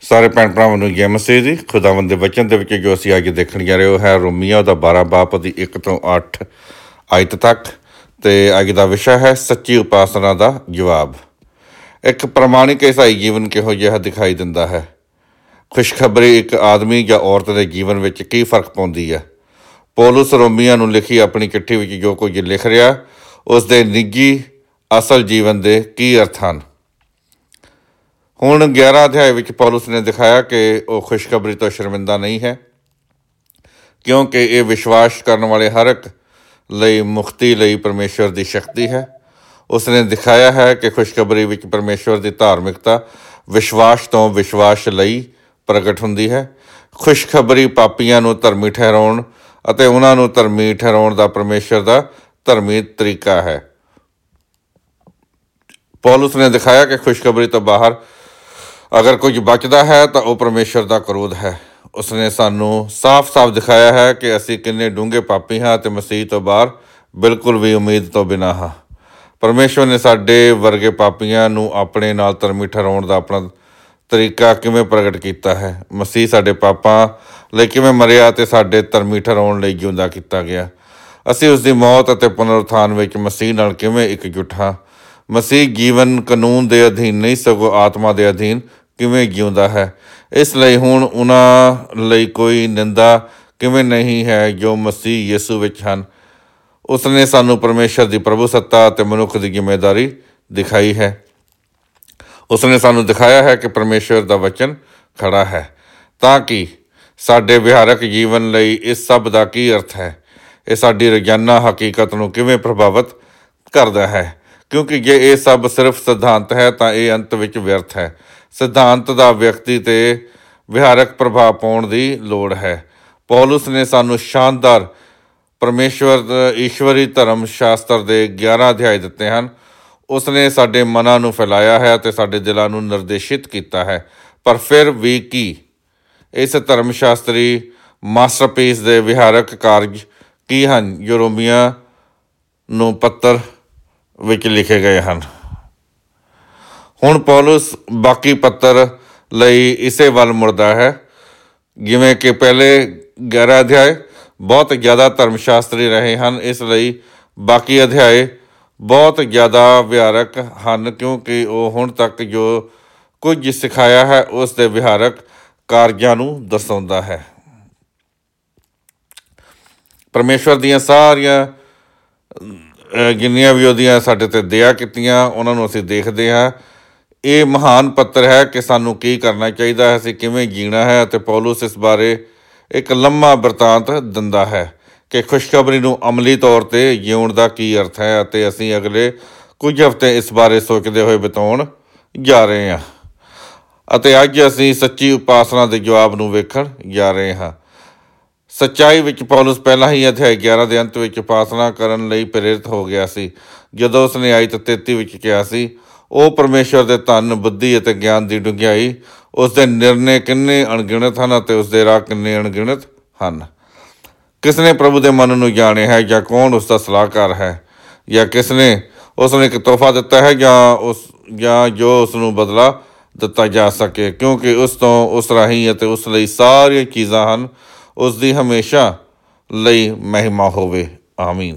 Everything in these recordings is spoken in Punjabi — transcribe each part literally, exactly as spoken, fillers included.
ਸਾਰੇ ਭੈਣ ਭਰਾਵਾਂ ਨੂੰ ਜੈ ਮਸੀਹ ਜੀ। ਖੁਦਾਵੰਦ ਦੇ ਵਚਨ ਦੇ ਵਿੱਚ ਜੋ ਅਸੀਂ ਅੱਜ ਦੇਖਣ ਜਾ ਰਹੇ ਹੋ ਹੈ ਰੋਮੀਆਂ ਉਹਦਾ ਬਾਰਾਂ ਬਾਪ ਦੀ ਇੱਕ ਤੋਂ ਅੱਠ ਆਇਤ ਤੱਕ। ਅਤੇ ਅੱਜ ਦਾ ਵਿਸ਼ਾ ਹੈ ਸੱਚੀ ਉਪਾਸਨਾ ਦਾ ਜਵਾਬ। ਇੱਕ ਪ੍ਰਮਾਣਿਕ ਈਸਾਈ ਜੀਵਨ ਕਿਹੋ ਜਿਹਾ ਦਿਖਾਈ ਦਿੰਦਾ ਹੈ। ਖੁਸ਼ਖਬਰੀ ਇੱਕ ਆਦਮੀ ਜਾਂ ਔਰਤ ਦੇ ਜੀਵਨ ਵਿੱਚ ਕੀ ਫਰਕ ਪਾਉਂਦੀ ਹੈ। ਪੌਲੁਸ ਰੋਮੀਆਂ ਨੂੰ ਲਿਖੀ ਆਪਣੀ ਚਿੱਠੀ ਵਿੱਚ ਜੋ ਕੁਝ ਲਿਖ ਰਿਹਾ ਉਸ ਦੇ ਨਿੱਜੀ ਅਸਲ ਜੀਵਨ ਦੇ ਕੀ ਅਰਥ ਹਨ। ਹੁਣ ਗਿਆਰਾਂ ਅਧਿਆਏ ਵਿੱਚ ਪੌਲੁਸ ਨੇ ਦਿਖਾਇਆ ਕਿ ਉਹ ਖੁਸ਼ਖਬਰੀ ਤੋਂ ਸ਼ਰਮਿੰਦਾ ਨਹੀਂ ਹੈ, ਕਿਉਂਕਿ ਇਹ ਵਿਸ਼ਵਾਸ ਕਰਨ ਵਾਲੇ ਹਰ ਇੱਕ ਲਈ ਮੁਕਤੀ ਲਈ ਪਰਮੇਸ਼ਵਰ ਦੀ ਸ਼ਕਤੀ ਹੈ। ਉਸ ਨੇ ਦਿਖਾਇਆ ਹੈ ਕਿ ਖੁਸ਼ਖਬਰੀ ਵਿੱਚ ਪਰਮੇਸ਼ਵਰ ਦੀ ਧਾਰਮਿਕਤਾ ਵਿਸ਼ਵਾਸ ਤੋਂ ਵਿਸ਼ਵਾਸ ਲਈ ਪ੍ਰਗਟ ਹੁੰਦੀ ਹੈ। ਖੁਸ਼ਖਬਰੀ ਪਾਪੀਆਂ ਨੂੰ ਧਰਮੀ ਠਹਿਰਾਉਣ ਅਤੇ ਉਹਨਾਂ ਨੂੰ ਧਰਮੀ ਠਹਿਰਾਉਣ ਦਾ ਪਰਮੇਸ਼ਵਰ ਦਾ ਧਰਮੀ ਤਰੀਕਾ ਹੈ। ਪੌਲੁਸ ਨੇ ਦਿਖਾਇਆ ਕਿ ਖੁਸ਼ਖਬਰੀ ਤੋਂ ਬਾਹਰ ਅਗਰ ਕੁਝ ਬਚਦਾ ਹੈ ਤਾਂ ਉਹ ਪਰਮੇਸ਼ਵਰ ਦਾ ਕਰੋਧ ਹੈ। ਉਸਨੇ ਸਾਨੂੰ ਸਾਫ਼-ਸਾਫ਼ ਦਿਖਾਇਆ ਹੈ ਕਿ ਅਸੀਂ ਕਿੰਨੇ ਡੂੰਘੇ ਪਾਪੀ ਹਾਂ ਅਤੇ ਮਸੀਹ ਤੋਂ ਬਾਹਰ ਬਿਲਕੁਲ ਵੀ ਉਮੀਦ ਤੋਂ ਬਿਨਾਂ ਹਾਂ। ਪਰਮੇਸ਼ਵਰ ਨੇ ਸਾਡੇ ਵਰਗੇ ਪਾਪੀਆਂ ਨੂੰ ਆਪਣੇ ਨਾਲ ਧਰਮੀ ਠਹਿਰਾਉਣ ਦਾ ਆਪਣਾ ਤਰੀਕਾ ਕਿਵੇਂ ਪ੍ਰਗਟ ਕੀਤਾ ਹੈ। ਮਸੀਹ ਸਾਡੇ ਪਾਪਾਂ ਲਈ ਕਿਵੇਂ ਮਰਿਆ ਅਤੇ ਸਾਡੇ ਧਰਮੀ ਠਹਿਰਾਉਣ ਲਈ ਜਿਉਂਦਾ ਕੀਤਾ ਗਿਆ। ਅਸੀਂ ਉਸ ਦੀ ਮੌਤ ਅਤੇ ਪੁਨਰ-ਉਥਾਨ ਵਿੱਚ ਮਸੀਹ ਨਾਲ ਕਿਵੇਂ ਇਕਜੁੱਟ ਹਾਂ। ਮਸੀਹ ਜੀਵਨ ਕਾਨੂੰਨ ਦੇ ਅਧੀਨ ਨਹੀਂ ਸਗੋਂ ਆਤਮਾ ਦੇ ਅਧੀਨ ਕਿਵੇਂ ਜਿਉਂਦਾ ਹੈ। ਇਸ ਲਈ ਹੁਣ ਉਹਨਾਂ ਲਈ ਕੋਈ ਨਿੰਦਾ ਕਿਵੇਂ ਨਹੀਂ ਹੈ ਜੋ ਮਸੀਹ ਯਿਸੂ ਵਿੱਚ ਹਨ। ਉਸਨੇ ਸਾਨੂੰ ਪਰਮੇਸ਼ਰ ਦੀ ਪ੍ਰਭੂ ਸੱਤਾ ਅਤੇ ਮਨੁੱਖ ਦੀ ਜ਼ਿੰਮੇਦਾਰੀ ਦਿਖਾਈ ਹੈ। ਉਸਨੇ ਸਾਨੂੰ ਦਿਖਾਇਆ ਹੈ ਕਿ ਪਰਮੇਸ਼ਰ ਦਾ ਵਚਨ ਖੜਾ ਹੈ ਤਾਂ ਕਿ ਸਾਡੇ ਵਿਹਾਰਕ ਜੀਵਨ ਲਈ ਇਸ ਸਭ ਦਾ ਕੀ ਅਰਥ ਹੈ। ਇਹ ਸਾਡੀ ਰੋਜ਼ਾਨਾ ਹਕੀਕਤ ਨੂੰ ਕਿਵੇਂ ਪ੍ਰਭਾਵਿਤ ਕਰਦਾ ਹੈ, ਕਿਉਂਕਿ ਜੇ ਇਹ ਸਭ ਸਿਰਫ ਸਿਧਾਂਤ ਹੈ ਤਾਂ ਇਹ ਅੰਤ ਵਿੱਚ ਵਿਅਰਥ ਹੈ। ਸਿਧਾਂਤ ਦਾ ਵਿਅਕਤੀ 'ਤੇ ਵਿਹਾਰਕ ਪ੍ਰਭਾਵ ਪਾਉਣ ਦੀ ਲੋੜ ਹੈ। ਪੌਲੁਸ ਨੇ ਸਾਨੂੰ ਸ਼ਾਨਦਾਰ ਪਰਮੇਸ਼ਵਰ ਈਸ਼ਵਰੀ ਧਰਮ ਸ਼ਾਸਤਰ ਦੇ ਗਿਆਰਾਂ ਅਧਿਆਏ ਦਿੱਤੇ ਹਨ। ਉਸਨੇ ਸਾਡੇ ਮਨਾਂ ਨੂੰ ਫੈਲਾਇਆ ਹੈ ਅਤੇ ਸਾਡੇ ਦਿਲਾਂ ਨੂੰ ਨਿਰਦੇਸ਼ਿਤ ਕੀਤਾ ਹੈ। ਪਰ ਫਿਰ ਵੀ ਕੀ ਇਸ ਧਰਮ ਸ਼ਾਸਤਰੀ ਮਾਸਟਰਪੀਸ ਦੇ ਵਿਹਾਰਕ ਕਾਰਜ ਕੀ ਹਨ ਜੋ ਰੋਮੀਆਂ ਨੂੰ ਪੱਤਰ ਵਿੱਚ ਲਿਖੇ ਗਏ ਹਨ। ਹੁਣ ਪੌਲੁਸ ਬਾਕੀ ਪੱਤਰ ਲਈ ਇਸੇ ਵੱਲ ਮੁੜਦਾ ਹੈ। ਜਿਵੇਂ ਕਿ ਪਹਿਲੇ ਗਿਆਰਾਂ ਅਧਿਆਏ ਬਹੁਤ ਜ਼ਿਆਦਾ ਧਰਮ ਸ਼ਾਸਤਰੀ ਰਹੇ ਹਨ, ਇਸ ਲਈ ਬਾਕੀ ਅਧਿਆਏ ਬਹੁਤ ਜ਼ਿਆਦਾ ਵਿਹਾਰਕ ਹਨ, ਕਿਉਂਕਿ ਉਹ ਹੁਣ ਤੱਕ ਜੋ ਕੁਝ ਸਿਖਾਇਆ ਹੈ ਉਸ ਦੇ ਵਿਹਾਰਕ ਕਾਰਜਾਂ ਨੂੰ ਦਰਸਾਉਂਦਾ ਹੈ। ਪਰਮੇਸ਼ਵਰ ਦੀਆਂ ਸਾਰੀਆਂ ਜਿੰਨੀਆਂ ਵੀ ਉਹਦੀਆਂ ਸਾਡੇ 'ਤੇ ਦਇਆ ਕੀਤੀਆਂ ਉਹਨਾਂ ਨੂੰ ਅਸੀਂ ਦੇਖਦੇ ਹਾਂ। ਇਹ ਮਹਾਨ ਪੱਤਰ ਹੈ ਕਿ ਸਾਨੂੰ ਕੀ ਕਰਨਾ ਚਾਹੀਦਾ ਹੈ, ਅਸੀਂ ਕਿਵੇਂ ਜੀਣਾ ਹੈ, ਅਤੇ ਪੌਲੁਸ ਇਸ ਬਾਰੇ ਇੱਕ ਲੰਮਾ ਬਿਰਤਾਂਤ ਦਿੰਦਾ ਹੈ ਕਿ ਖੁਸ਼ਖਬਰੀ ਨੂੰ ਅਮਲੀ ਤੌਰ 'ਤੇ ਜਿਉਣ ਦਾ ਕੀ ਅਰਥ ਹੈ। ਅਤੇ ਅਸੀਂ ਅਗਲੇ ਕੁਝ ਹਫ਼ਤੇ ਇਸ ਬਾਰੇ ਸੋਚਦੇ ਹੋਏ ਬਿਤਾਉਣ ਜਾ ਰਹੇ ਹਾਂ ਅਤੇ ਅੱਜ ਅਸੀਂ ਸੱਚੀ ਉਪਾਸਨਾ ਦੇ ਜਵਾਬ ਨੂੰ ਵੇਖਣ ਜਾ ਰਹੇ ਹਾਂ। ਸੱਚਾਈ ਵਿੱਚ ਪੌਲੁਸ ਪਹਿਲਾਂ ਹੀ ਅਧਿਆਇ ਗਿਆਰਾਂ ਦੇ ਅੰਤ ਵਿੱਚ ਉਪਾਸਨਾ ਕਰਨ ਲਈ ਪ੍ਰੇਰਿਤ ਹੋ ਗਿਆ ਸੀ, ਜਦੋਂ ਉਸਨੇ ਆਇਤ ਤੇਤੀ ਵਿੱਚ ਕਿਹਾ ਸੀ, ਉਹ ਪਰਮੇਸ਼ਵਰ ਦੇ ਧਨ, ਬੁੱਧੀ ਅਤੇ ਗਿਆਨ ਦੀ ਡੂੰਘਾਈ, ਉਸ ਦੇ ਨਿਰਣੇ ਕਿੰਨੇ ਅਣਗਿਣਤ ਹਨ ਅਤੇ ਉਸ ਦੇ ਰਾਹ ਕਿੰਨੇ ਅਣਗਿਣਤ ਹਨ। ਕਿਸ ਨੇ ਪ੍ਰਭੂ ਦੇ ਮਨ ਨੂੰ ਜਾਣਿਆ ਹੈ, ਜਾਂ ਕੌਣ ਉਸ ਦਾ ਸਲਾਹਕਾਰ ਹੈ, ਜਾਂ ਕਿਸ ਨੇ ਉਸ ਨੂੰ ਇੱਕ ਤੋਹਫਾ ਦਿੱਤਾ ਹੈ, ਜਾਂ ਉਸ ਜਾਂ ਜੋ ਉਸ ਨੂੰ ਬਦਲਾ ਦਿੱਤਾ ਜਾ ਸਕੇ, ਕਿਉਂਕਿ ਉਸ ਤੋਂ, ਉਸ ਰਾਹੀਂ ਅਤੇ ਉਸ ਲਈ ਸਾਰੀਆਂ ਚੀਜ਼ਾਂ ਹਨ। ਉਸ ਦੀ ਹਮੇਸ਼ਾ ਲਈ ਮਹਿਮਾ ਹੋਵੇ, ਆਮੀਨ।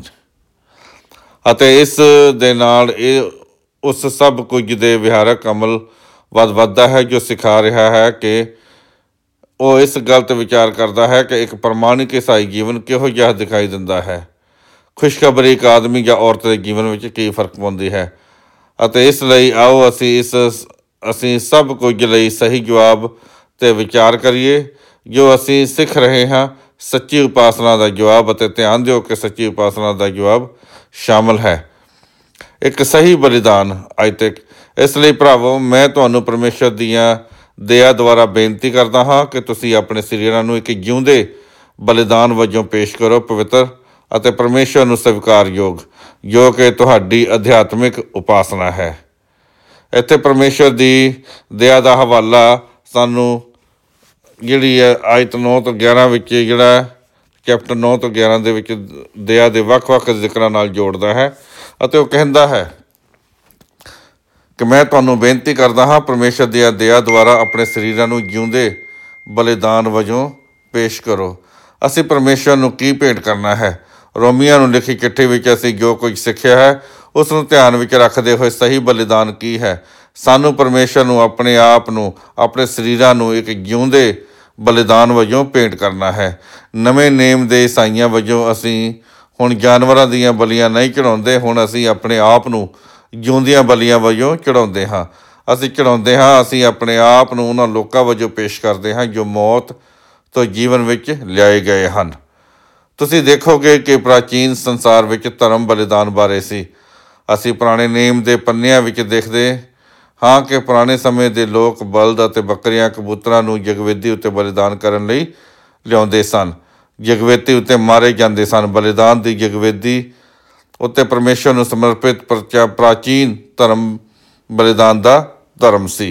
ਅਤੇ ਇਸ ਦੇ ਨਾਲ ਇਹ ਉਸ ਸਭ ਕੁਝ ਦੇ ਵਿਹਾਰਕ ਅਮਲ ਵੱਧ ਵੱਧਦਾ ਹੈ ਜੋ ਸਿਖਾ ਰਿਹਾ ਹੈ ਕਿ ਉਹ ਇਸ ਗੱਲ 'ਤੇ ਵਿਚਾਰ ਕਰਦਾ ਹੈ ਕਿ ਇੱਕ ਪ੍ਰਮਾਣਿਕ ਈਸਾਈ ਜੀਵਨ ਕਿਹੋ ਜਿਹਾ ਦਿਖਾਈ ਦਿੰਦਾ ਹੈ। ਖੁਸ਼ਖਬਰੀ ਇੱਕ ਆਦਮੀ ਜਾਂ ਔਰਤ ਦੇ ਜੀਵਨ ਵਿੱਚ ਕੀ ਫਰਕ ਪਾਉਂਦੀ ਹੈ। ਅਤੇ ਇਸ ਲਈ ਆਓ ਅਸੀਂ ਇਸ ਅਸੀਂ ਸਭ ਕੁਝ ਲਈ ਸਹੀ ਜਵਾਬ 'ਤੇ ਵਿਚਾਰ ਕਰੀਏ ਜੋ ਅਸੀਂ ਸਿੱਖ ਰਹੇ ਹਾਂ। ਸੱਚੀ ਉਪਾਸਨਾ ਦਾ ਜਵਾਬ, ਅਤੇ ਧਿਆਨ ਦਿਓ ਕਿ ਸੱਚੀ ਉਪਾਸਨਾ ਦਾ ਜਵਾਬ ਸ਼ਾਮਲ ਹੈ ਇੱਕ ਸਹੀ ਬਲੀਦਾਨ ਅੱਜ ਤੱਕ। ਇਸ ਲਈ ਭਰਾਵੋ, ਮੈਂ ਤੁਹਾਨੂੰ ਪਰਮੇਸ਼ਰ ਦੀਆਂ ਦਇਆ ਦੁਆਰਾ ਬੇਨਤੀ ਕਰਦਾ ਹਾਂ ਕਿ ਤੁਸੀਂ ਆਪਣੇ ਸਰੀਰਾਂ ਨੂੰ ਇੱਕ ਜਿਉਂਦੇ ਬਲੀਦਾਨ ਵਜੋਂ ਪੇਸ਼ ਕਰੋ, ਪਵਿੱਤਰ ਅਤੇ ਪਰਮੇਸ਼ਰ ਨੂੰ ਸਵੀਕਾਰਯੋਗ, ਜੋ ਕਿ ਤੁਹਾਡੀ ਅਧਿਆਤਮਿਕ ਉਪਾਸਨਾ ਹੈ। ਇੱਥੇ ਪਰਮੇਸ਼ਰ ਦੀ ਦਇਆ ਦਾ ਹਵਾਲਾ ਸਾਨੂੰ ਜਿਹੜੀ ਹੈ ਆਇਤ ਨੌ ਤੋਂ ਗਿਆਰਾਂ ਵਿੱਚ, ਜਿਹੜਾ ਚੈਪਟਰ ਨੌ ਤੋਂ ਗਿਆਰਾਂ ਦੇ ਵਿੱਚ ਦਇਆ ਦੇ ਵੱਖ ਵੱਖ ਜ਼ਿਕਰਾਂ ਨਾਲ ਜੋੜਦਾ ਹੈ। ਅਤੇ ਉਹ ਕਹਿੰਦਾ ਹੈ ਕਿ ਮੈਂ ਤੁਹਾਨੂੰ ਬੇਨਤੀ ਕਰਦਾ ਹਾਂ, ਪਰਮੇਸ਼ਰ ਦੀ ਦਇਆ ਦੁਆਰਾ ਆਪਣੇ ਸਰੀਰਾਂ ਨੂੰ ਜਿਉਂਦੇ ਬਲੀਦਾਨ ਵਜੋਂ ਪੇਸ਼ ਕਰੋ। ਅਸੀਂ ਪਰਮੇਸ਼ਰ ਨੂੰ ਕੀ ਭੇਟ ਕਰਨਾ ਹੈ? ਰੋਮੀਆਂ ਨੂੰ ਲਿਖੀ ਚਿੱਠੀ ਵਿੱਚ ਅਸੀਂ ਜੋ ਕੁਝ ਸਿੱਖਿਆ ਹੈ ਉਸ ਨੂੰ ਧਿਆਨ ਵਿੱਚ ਰੱਖਦੇ ਹੋਏ ਸਹੀ ਬਲੀਦਾਨ ਕੀ ਹੈ? ਸਾਨੂੰ ਪਰਮੇਸ਼ਰ ਨੂੰ ਆਪਣੇ ਆਪ ਨੂੰ, ਆਪਣੇ ਸਰੀਰਾਂ ਨੂੰ ਇੱਕ ਜਿਉਂਦੇ ਬਲੀਦਾਨ ਵਜੋਂ ਭੇਟ ਕਰਨਾ ਹੈ। ਨਵੇਂ ਨੇਮ ਦੇ ਈਸਾਈਆਂ ਵਜੋਂ ਅਸੀਂ ਹੁਣ ਜਾਨਵਰਾਂ ਦੀਆਂ ਬਲੀਆਂ ਨਹੀਂ ਚੜਾਉਂਦੇ। ਹੁਣ ਅਸੀਂ ਆਪਣੇ ਆਪ ਨੂੰ ਜਿਉਂਦੀਆਂ ਬਲੀਆਂ ਵਜੋਂ ਚੜਾਉਂਦੇ ਹਾਂ। ਅਸੀਂ ਚੜਾਉਂਦੇ ਹਾਂ ਅਸੀਂ ਆਪਣੇ ਆਪ ਨੂੰ ਉਹਨਾਂ ਲੋਕਾਂ ਵਜੋਂ ਪੇਸ਼ ਕਰਦੇ ਹਾਂ ਜੋ ਮੌਤ ਤੋਂ ਜੀਵਨ ਵਿੱਚ ਲਿਆਏ ਗਏ ਹਨ। ਤੁਸੀਂ ਦੇਖੋਗੇ ਕਿ ਪ੍ਰਾਚੀਨ ਸੰਸਾਰ ਵਿੱਚ ਧਰਮ ਬਲੀਦਾਨ ਬਾਰੇ ਸੀ। ਅਸੀਂ ਪੁਰਾਣੇ ਨੇਮ ਦੇ ਪੰਨਿਆਂ ਵਿੱਚ ਦੇਖਦੇ ਹਾਂ ਕਿ ਪੁਰਾਣੇ ਸਮੇਂ ਦੇ ਲੋਕ ਬਲਦ ਅਤੇ ਬੱਕਰੀਆਂ, ਕਬੂਤਰਾਂ ਨੂੰ ਯਗਵੇਦੀ ਉੱਤੇ ਬਲੀਦਾਨ ਕਰਨ ਲਈ ਲਿਆਉਂਦੇ ਸਨ। ਯਗਵੇਦੀ ਉੱਤੇ ਮਾਰੇ ਜਾਂਦੇ ਸਨ। ਬਲੀਦਾਨ ਦੀ ਯਗਵੇਦੀ ਉੱਤੇ ਪਰਮੇਸ਼ਰ ਨੂੰ ਸਮਰਪਿਤ ਪ੍ਰਚਾ ਪ੍ਰਾਚੀਨ ਧਰਮ ਬਲੀਦਾਨ ਦਾ ਧਰਮ ਸੀ।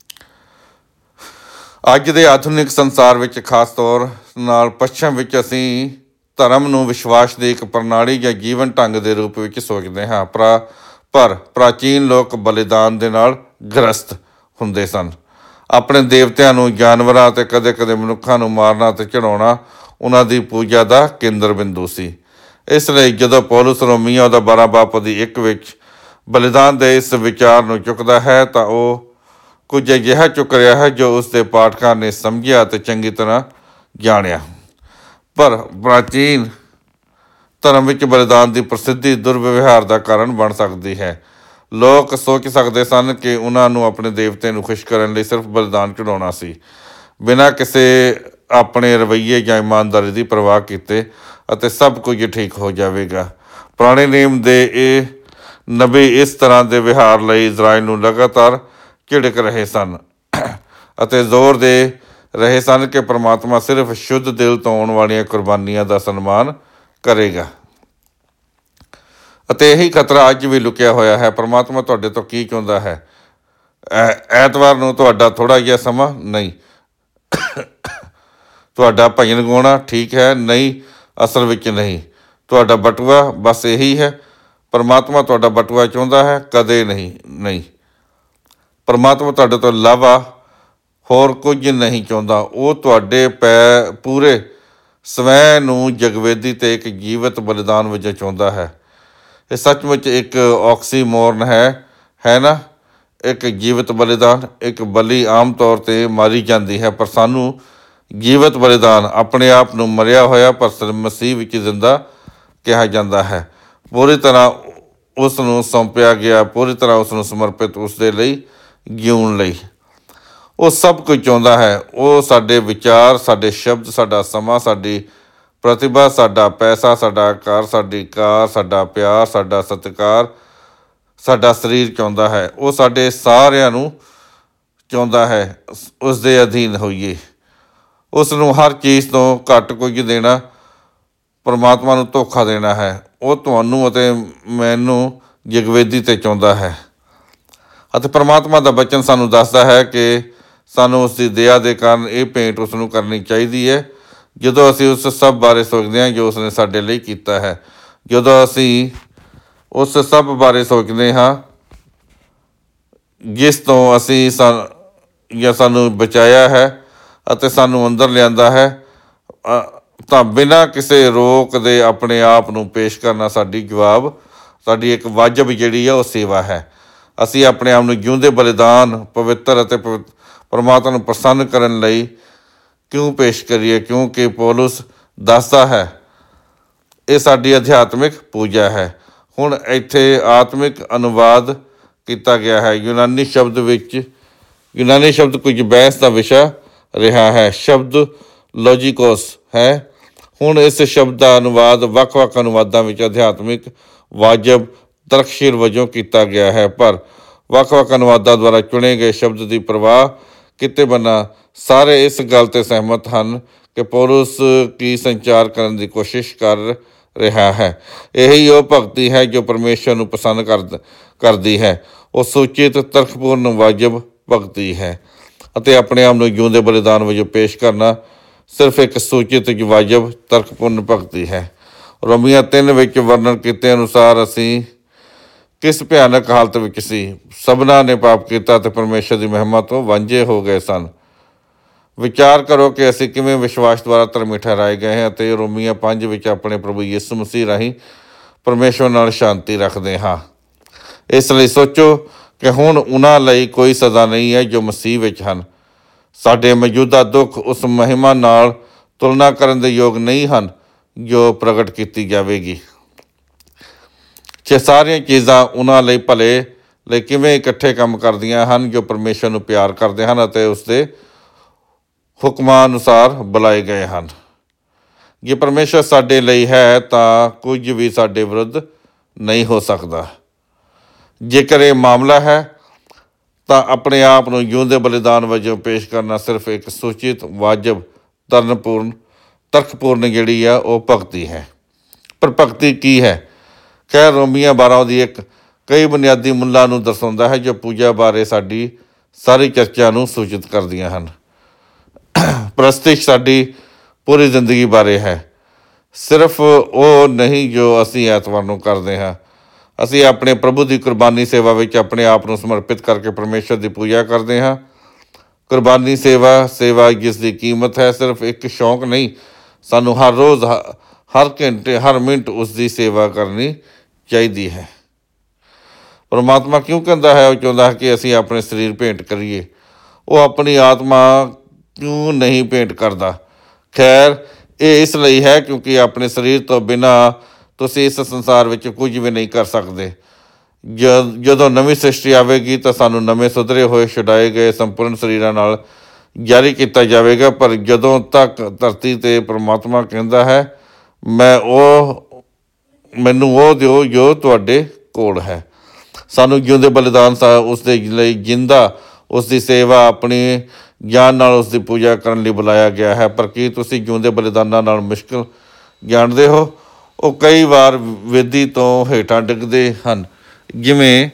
ਅੱਜ ਦੇ ਆਧੁਨਿਕ ਸੰਸਾਰ ਵਿੱਚ, ਖਾਸ ਤੌਰ ਨਾਲ ਪੱਛਮ ਵਿੱਚ, ਅਸੀਂ ਧਰਮ ਨੂੰ ਵਿਸ਼ਵਾਸ ਦੀ ਇੱਕ ਪ੍ਰਣਾਲੀ ਜਾਂ ਜੀਵਨ ਢੰਗ ਦੇ ਰੂਪ ਵਿੱਚ ਸੋਚਦੇ ਹਾਂ। ਪਰ ਪਰ ਪ੍ਰਾਚੀਨ ਲੋਕ ਬਲੀਦਾਨ ਦੇ ਨਾਲ ਗ੍ਰਸਤ ਹੁੰਦੇ ਸਨ। ਆਪਣੇ ਦੇਵਤਿਆਂ ਨੂੰ, ਜਾਨਵਰਾਂ ਅਤੇ ਕਦੇ ਕਦੇ ਮਨੁੱਖਾਂ ਨੂੰ ਮਾਰਨਾ ਅਤੇ ਚੜਾਉਣਾ ਉਹਨਾਂ ਦੀ ਪੂਜਾ ਦਾ ਕੇਂਦਰ ਬਿੰਦੂ ਸੀ। ਇਸ ਲਈ ਜਦੋਂ ਪੌਲੁਸ ਰੋਮੀਆਂ ਦਾ ਬਾਰਾਂ ਬਾਪ ਦੀ ਇੱਕ ਵਿੱਚ ਬਲੀਦਾਨ ਦੇ ਇਸ ਵਿਚਾਰ ਨੂੰ ਚੁੱਕਦਾ ਹੈ ਤਾਂ ਉਹ ਕੁਝ ਅਜਿਹਾ ਚੁੱਕ ਰਿਹਾ ਹੈ ਜੋ ਉਸ ਦੇ ਪਾਠਕਾਂ ਨੇ ਸਮਝਿਆ ਅਤੇ ਚੰਗੀ ਤਰ੍ਹਾਂ ਜਾਣਿਆ। ਪਰ ਪ੍ਰਾਚੀਨ ਧਰਮ ਵਿੱਚ ਬਲੀਦਾਨ ਦੀ ਪ੍ਰਸਿੱਧੀ ਦੁਰਵਿਵਹਾਰ ਦਾ ਕਾਰਨ ਬਣ ਸਕਦੀ ਹੈ। ਲੋਕ ਸੋਚ ਸਕਦੇ ਸਨ ਕਿ ਉਹਨਾਂ ਨੂੰ ਆਪਣੇ ਦੇਵਤੇ ਨੂੰ ਖੁਸ਼ ਕਰਨ ਲਈ ਸਿਰਫ ਬਲੀਦਾਨ ਚੜਾਉਣਾ ਸੀ, ਬਿਨਾਂ ਕਿਸੇ ਆਪਣੇ ਰਵੱਈਏ ਜਾਂ ਇਮਾਨਦਾਰੀ ਦੀ ਪਰਵਾਹ ਕੀਤੇ, ਅਤੇ ਸਭ ਕੁਝ ਠੀਕ ਹੋ ਜਾਵੇਗਾ। ਪੁਰਾਣੇ ਨੇਮ ਦੇ ਇਹ ਨਬੀ ਇਸ ਤਰ੍ਹਾਂ ਦੇ ਵਿਹਾਰ ਲਈ ਇਜ਼ਰਾਈਲ ਨੂੰ ਲਗਾਤਾਰ ਝਿੜਕ ਰਹੇ ਸਨ ਅਤੇ ਜ਼ੋਰ ਦੇ ਰਹੇ ਸਨ ਕਿ ਪਰਮਾਤਮਾ ਸਿਰਫ ਸ਼ੁੱਧ ਦਿਲ ਤੋਂ ਆਉਣ ਵਾਲੀਆਂ ਕੁਰਬਾਨੀਆਂ ਦਾ ਸਨਮਾਨ ਕਰੇਗਾ। ਅਤੇ ਇਹੀ ਖਤਰਾ ਅੱਜ ਵੀ ਲੁਕਿਆ ਹੋਇਆ ਹੈ। ਪਰਮਾਤਮਾ ਤੁਹਾਡੇ ਤੋਂ ਕੀ ਚਾਹੁੰਦਾ ਹੈ? ਐਤਵਾਰ ਨੂੰ ਤੁਹਾਡਾ ਥੋੜ੍ਹਾ ਜਿਹਾ ਸਮਾਂ? ਨਹੀਂ। ਤੁਹਾਡਾ ਭਜਨ ਗਾਉਣਾ? ਠੀਕ ਹੈ। ਨਹੀਂ, ਅਸਲ ਵਿੱਚ ਨਹੀਂ। ਤੁਹਾਡਾ ਬਟੂਆ? ਬਸ ਇਹੀ ਹੈ। ਪਰਮਾਤਮਾ ਤੁਹਾਡਾ ਬਟੂਆ ਚਾਹੁੰਦਾ ਹੈ? ਕਦੇ ਨਹੀਂ। ਨਹੀਂ, ਪਰਮਾਤਮਾ ਤੁਹਾਡੇ ਤੋਂ ਇਲਾਵਾ ਹੋਰ ਕੁਝ ਨਹੀਂ ਚਾਹੁੰਦਾ। ਉਹ ਤੁਹਾਡੇ ਪੈ ਪੂਰੇ ਸਵੈ ਨੂੰ ਜਗਵੇਦੀ 'ਤੇ ਇੱਕ ਜੀਵਤ ਬਲੀਦਾਨ ਵਜੋਂ ਚਾਹੁੰਦਾ ਹੈ। ਇਹ ਸੱਚਮੁੱਚ ਇੱਕ ਆਕਸੀਮੋਰਨ ਹੈ, ਹੈ ਨਾ? ਇੱਕ ਜੀਵਤ ਬਲੀਦਾਨ। ਇੱਕ ਬਲੀ ਆਮ ਤੌਰ 'ਤੇ ਮਾਰੀ ਜਾਂਦੀ ਹੈ, ਪਰ ਸਾਨੂੰ ਜੀਵਤ ਬਲੀਦਾਨ, ਆਪਣੇ ਆਪ ਨੂੰ ਮਰਿਆ ਹੋਇਆ ਪਰ ਮਸੀਹ ਵਿੱਚ ਜ਼ਿੰਦਾ ਕਿਹਾ ਜਾਂਦਾ ਹੈ। ਪੂਰੀ ਤਰ੍ਹਾਂ ਉਸ ਨੂੰ ਸੌਂਪਿਆ ਗਿਆ, ਪੂਰੀ ਤਰ੍ਹਾਂ ਉਸ ਨੂੰ ਸਮਰਪਿਤ, ਉਸ ਦੇ ਲਈ ਜਿਉਣ ਲਈ। ਉਹ ਸਭ ਕੁਝ ਚਾਹੁੰਦਾ ਹੈ। ਉਹ ਸਾਡੇ ਵਿਚਾਰ, ਸਾਡੇ ਸ਼ਬਦ, ਸਾਡਾ ਸਮਾਂ, ਸਾਡੀ ਪ੍ਰਤਿਭਾ, ਸਾਡਾ ਪੈਸਾ, ਸਾਡਾ ਘਰ, ਸਾਡੀ ਕਾਰ, ਸਾਡਾ ਪਿਆਰ, ਸਾਡਾ ਸਤਿਕਾਰ, ਸਾਡਾ ਸਰੀਰ ਚਾਹੁੰਦਾ ਹੈ। ਉਹ ਸਾਡੇ ਸਾਰਿਆਂ ਨੂੰ ਚਾਹੁੰਦਾ ਹੈ ਉਸ ਦੇ ਅਧੀਨ ਹੋਈਏ। ਉਸ ਨੂੰ ਹਰ ਚੀਜ਼ ਤੋਂ ਘੱਟ ਕੁਝ ਦੇਣਾ ਪਰਮਾਤਮਾ ਨੂੰ ਧੋਖਾ ਦੇਣਾ ਹੈ। ਉਹ ਤੁਹਾਨੂੰ ਅਤੇ ਮੈਨੂੰ ਜਗਵੇਦੀ 'ਤੇ ਚਾਹੁੰਦਾ ਹੈ। ਅਤੇ ਪਰਮਾਤਮਾ ਦਾ ਬਚਨ ਸਾਨੂੰ ਦੱਸਦਾ ਹੈ ਕਿ ਸਾਨੂੰ ਉਸ ਦੀ ਦਇਆ ਦੇ ਕਾਰਨ ਇਹ ਭੇਂਟ ਉਸ ਨੂੰ ਕਰਨੀ ਚਾਹੀਦੀ ਹੈ। ਜਦੋਂ ਅਸੀਂ ਉਸ ਸਭ ਬਾਰੇ ਸੋਚਦੇ ਹਾਂ ਜੋ ਉਸਨੇ ਸਾਡੇ ਲਈ ਕੀਤਾ ਹੈ, ਜਦੋਂ ਅਸੀਂ ਉਸ ਸਭ ਬਾਰੇ ਸੋਚਦੇ ਹਾਂ ਜਿਸ ਤੋਂ ਅਸੀਂ ਸਾ ਜਾਂ ਸਾਨੂੰ ਬਚਾਇਆ ਹੈ ਅਤੇ ਸਾਨੂੰ ਅੰਦਰ ਲਿਆਂਦਾ ਹੈ, ਤਾਂ ਬਿਨਾਂ ਕਿਸੇ ਰੋਕ ਦੇ ਆਪਣੇ ਆਪ ਨੂੰ ਪੇਸ਼ ਕਰਨਾ ਸਾਡੀ ਜਵਾਬ, ਸਾਡੀ ਇੱਕ ਵਾਜਬ ਜਿਹੜੀ ਆ ਉਹ ਸੇਵਾ ਹੈ। ਅਸੀਂ ਆਪਣੇ ਆਪ ਨੂੰ ਜਿਉਂਦੇ ਬਲੀਦਾਨ, ਪਵਿੱਤਰ ਅਤੇ ਪਰਮਾਤਮਾ ਨੂੰ ਪ੍ਰਸੰਨ ਕਰਨ ਲਈ ਕਿਉਂ ਪੇਸ਼ ਕਰੀਏ? ਕਿਉਂਕਿ ਪੌਲੁਸ ਦੱਸਦਾ ਹੈ ਇਹ ਸਾਡੀ ਅਧਿਆਤਮਿਕ ਪੂਜਾ ਹੈ। ਹੁਣ ਇੱਥੇ ਆਤਮਿਕ ਅਨੁਵਾਦ ਕੀਤਾ ਗਿਆ ਹੈ। ਯੂਨਾਨੀ ਸ਼ਬਦ ਵਿੱਚ ਯੂਨਾਨੀ ਸ਼ਬਦ ਕੁਝ ਬਹਿਸ ਦਾ ਵਿਸ਼ਾ ਰਿਹਾ ਹੈ। ਸ਼ਬਦ ਲੌਜੀਕੋਸ ਹੈ। ਹੁਣ ਇਸ ਸ਼ਬਦ ਦਾ ਅਨੁਵਾਦ ਵੱਖ-ਵੱਖ ਅਨੁਵਾਦਾਂ ਵਿੱਚ ਅਧਿਆਤਮਿਕ ਵਾਜਬ ਤਰਕਸ਼ੀਲ ਵਜੋਂ ਕੀਤਾ ਗਿਆ ਹੈ, ਪਰ ਵੱਖ-ਵੱਖ ਅਨੁਵਾਦਾਂ ਦੁਆਰਾ ਚੁਣੇ ਗਏ ਸ਼ਬਦ ਦੀ ਪਰਵਾਹ ਕੀਤੇ ਬਿਨਾਂ ਸਾਰੇ ਇਸ ਗੱਲ 'ਤੇ ਸਹਿਮਤ ਹਨ ਕਿ ਪੌਲੁਸ ਕੀ ਸੰਚਾਰ ਕਰਨ ਦੀ ਕੋਸ਼ਿਸ਼ ਕਰ ਰਿਹਾ ਹੈ। ਇਹੀ ਉਹ ਭਗਤੀ ਹੈ ਜੋ ਪਰਮੇਸ਼ਰ ਨੂੰ ਪਸੰਦ ਕਰ ਕਰਦੀ ਹੈ। ਉਹ ਸੂਚਿਤ ਤਰਕਪੂਰਨ ਵਾਜਬ ਭਗਤੀ ਹੈ ਅਤੇ ਆਪਣੇ ਆਪ ਨੂੰ ਜਿਉਂਦੇ ਬਲੀਦਾਨ ਵਜੋਂ ਪੇਸ਼ ਕਰਨਾ ਸਿਰਫ ਇੱਕ ਸੂਚਿਤ ਵਾਜਬ ਤਰਕਪੂਰਨ ਭਗਤੀ ਹੈ। ਰੋਮੀਆਂ ਤਿੰਨ ਵਿੱਚ ਵਰਣਨ ਕੀਤੇ ਅਨੁਸਾਰ ਅਸੀਂ ਕਿਸ ਭਿਆਨਕ ਹਾਲਤ ਵਿੱਚ ਸੀ। ਸਭਨਾਂ ਨੇ ਪਾਪ ਕੀਤਾ ਅਤੇ ਪਰਮੇਸ਼ਰ ਦੀ ਮਹਿਮਾ ਤੋਂ ਵਾਂਝੇ ਹੋ ਗਏ ਸਨ। ਵਿਚਾਰ ਕਰੋ ਕਿ ਅਸੀਂ ਕਿਵੇਂ ਵਿਸ਼ਵਾਸ ਦੁਆਰਾ ਧਰਮੀ ਠਹਿਰਾਏ ਗਏ ਹਾਂ ਅਤੇ ਰੋਮੀਆਂ ਪੰਜ ਵਿੱਚ ਆਪਣੇ ਪ੍ਰਭੂ ਯਿਸੂ ਮਸੀਹ ਰਾਹੀਂ ਪਰਮੇਸ਼ਰ ਨਾਲ ਸ਼ਾਂਤੀ ਰੱਖਦੇ ਹਾਂ। ਇਸ ਲਈ ਸੋਚੋ ਕਿ ਹੁਣ ਉਹਨਾਂ ਲਈ ਕੋਈ ਸਜ਼ਾ ਨਹੀਂ ਹੈ ਜੋ ਮਸੀਹ ਵਿੱਚ ਹਨ। ਸਾਡੇ ਮੌਜੂਦਾ ਦੁੱਖ ਉਸ ਮਹਿਮਾ ਨਾਲ ਤੁਲਨਾ ਕਰਨ ਦੇ ਯੋਗ ਨਹੀਂ ਹਨ ਜੋ ਪ੍ਰਗਟ ਕੀਤੀ ਜਾਵੇਗੀ। ਜੇ ਸਾਰੀਆਂ ਚੀਜ਼ਾਂ ਉਹਨਾਂ ਲਈ ਭਲੇ ਲਈ ਕਿਵੇਂ ਇਕੱਠੇ ਕੰਮ ਕਰਦੀਆਂ ਹਨ ਜੋ ਪਰਮੇਸ਼ਰ ਨੂੰ ਪਿਆਰ ਕਰਦੇ ਹਨ ਅਤੇ ਉਸਦੇ ਹੁਕਮਾਂ ਅਨੁਸਾਰ ਬੁਲਾਏ ਗਏ ਹਨ। ਜੇ ਪਰਮੇਸ਼ਰ ਸਾਡੇ ਲਈ ਹੈ ਤਾਂ ਕੁਝ ਵੀ ਸਾਡੇ ਵਿਰੁੱਧ ਨਹੀਂ ਹੋ ਸਕਦਾ। ਜੇਕਰ ਇਹ ਮਾਮਲਾ ਹੈ ਤਾਂ ਆਪਣੇ ਆਪ ਨੂੰ ਜਿਉਂਦੇ ਬਲੀਦਾਨ ਵਜੋਂ ਪੇਸ਼ ਕਰਨਾ ਸਿਰਫ ਇੱਕ ਸੂਚਿਤ ਵਾਜਬ ਤਰਨਪੂਰਨ ਤਰਕਪੂਰਨ ਜਿਹੜੀ ਆ ਉਹ ਭਗਤੀ ਹੈ। ਪਰ ਭਗਤੀ ਕੀ ਹੈ? ਖੈਰ ਰੋਮੀਆਂ ਬਾਰਾਂ ਦੀ ਇੱਕ ਕਈ ਬੁਨਿਆਦੀ ਮੁੱਲਾਂ ਨੂੰ ਦਰਸਾਉਂਦਾ ਹੈ ਜੋ ਪੂਜਾ ਬਾਰੇ ਸਾਡੀ ਸਾਰੀ ਚਰਚਾ ਨੂੰ ਸੂਚਿਤ ਕਰਦੀਆਂ ਹਨ। ਪ੍ਰਸਤਿਸ਼ ਸਾਡੀ ਪੂਰੀ ਜ਼ਿੰਦਗੀ ਬਾਰੇ ਹੈ, ਸਿਰਫ ਉਹ ਨਹੀਂ ਜੋ ਅਸੀਂ ਐਤਵਾਰ ਨੂੰ ਕਰਦੇ ਹਾਂ। ਅਸੀਂ ਆਪਣੇ ਪ੍ਰਭੂ ਦੀ ਕੁਰਬਾਨੀ ਸੇਵਾ ਵਿੱਚ ਆਪਣੇ ਆਪ ਨੂੰ ਸਮਰਪਿਤ ਕਰਕੇ ਪਰਮੇਸ਼ਰ ਦੀ ਪੂਜਾ ਕਰਦੇ ਹਾਂ। ਕੁਰਬਾਨੀ ਸੇਵਾ ਸੇਵਾ ਜਿਸ ਦੀ ਕੀਮਤ ਹੈ ਸਿਰਫ ਇੱਕ ਸ਼ੌਂਕ ਨਹੀਂ, ਸਾਨੂੰ ਹਰ ਰੋਜ਼ ਹਰ ਘੰਟੇ ਹਰ ਮਿੰਟ ਉਸ ਦੀ ਸੇਵਾ ਕਰਨੀ ਚਾਹੀਦੀ ਹੈ। ਪਰਮਾਤਮਾ ਕਿਉਂ ਕਹਿੰਦਾ ਹੈ? ਉਹ ਚਾਹੁੰਦਾ ਹੈ ਕਿ ਅਸੀਂ ਆਪਣੇ ਸਰੀਰ ਭੇਂਟ ਕਰੀਏ। ਉਹ ਆਪਣੀ ਆਤਮਾ ਕਿਉਂ ਨਹੀਂ ਭੇਂਟ ਕਰਦਾ? ਖੈਰ ਇਹ ਇਸ ਲਈ ਹੈ ਕਿਉਂਕਿ ਆਪਣੇ ਸਰੀਰ ਤੋਂ ਬਿਨਾਂ ਤੁਸੀਂ ਇਸ ਸੰਸਾਰ ਵਿੱਚ ਕੁਝ ਵੀ ਨਹੀਂ ਕਰ ਸਕਦੇ। ਜ ਜਦੋਂ ਨਵੀਂ ਸ੍ਰਿਸ਼ਟੀ ਆਵੇਗੀ ਤਾਂ ਸਾਨੂੰ ਨਵੇਂ ਸੁਧਰੇ ਹੋਏ ਛੁਡਾਏ ਗਏ ਸੰਪੂਰਨ ਸਰੀਰਾਂ ਨਾਲ ਜਾਰੀ ਕੀਤਾ ਜਾਵੇਗਾ। ਪਰ ਜਦੋਂ ਤੱਕ ਧਰਤੀ 'ਤੇ ਪਰਮਾਤਮਾ ਕਹਿੰਦਾ ਹੈ ਮੈਂ ਉਹ ਮੈਨੂੰ ਉਹ ਦਿਓ ਜੋ ਤੁਹਾਡੇ ਕੋਲ ਹੈ। ਸਾਨੂੰ ਜਿਉਂਦੇ ਬਲੀਦਾਨ ਸਾ ਉਸ ਦੇ ਲਈ ਜਿੰਦਾ ਉਸ ਦੀ ਸੇਵਾ ਆਪਣੀ ਜਾਨ ਨਾਲ ਉਸ ਦੀ ਪੂਜਾ ਕਰਨ ਲਈ ਬੁਲਾਇਆ ਗਿਆ ਹੈ। ਪਰ ਕੀ ਤੁਸੀਂ ਜਿਉਂਦੇ ਬਲੀਦਾਨਾਂ ਨਾਲ ਮੁਸ਼ਕਿਲ ਜਾਣਦੇ ਹੋ? ਉਹ ਕਈ ਵਾਰ ਵੇਦੀ ਤੋਂ ਹੇਠਾਂ ਡਿੱਗਦੇ ਹਨ। ਜਿਵੇਂ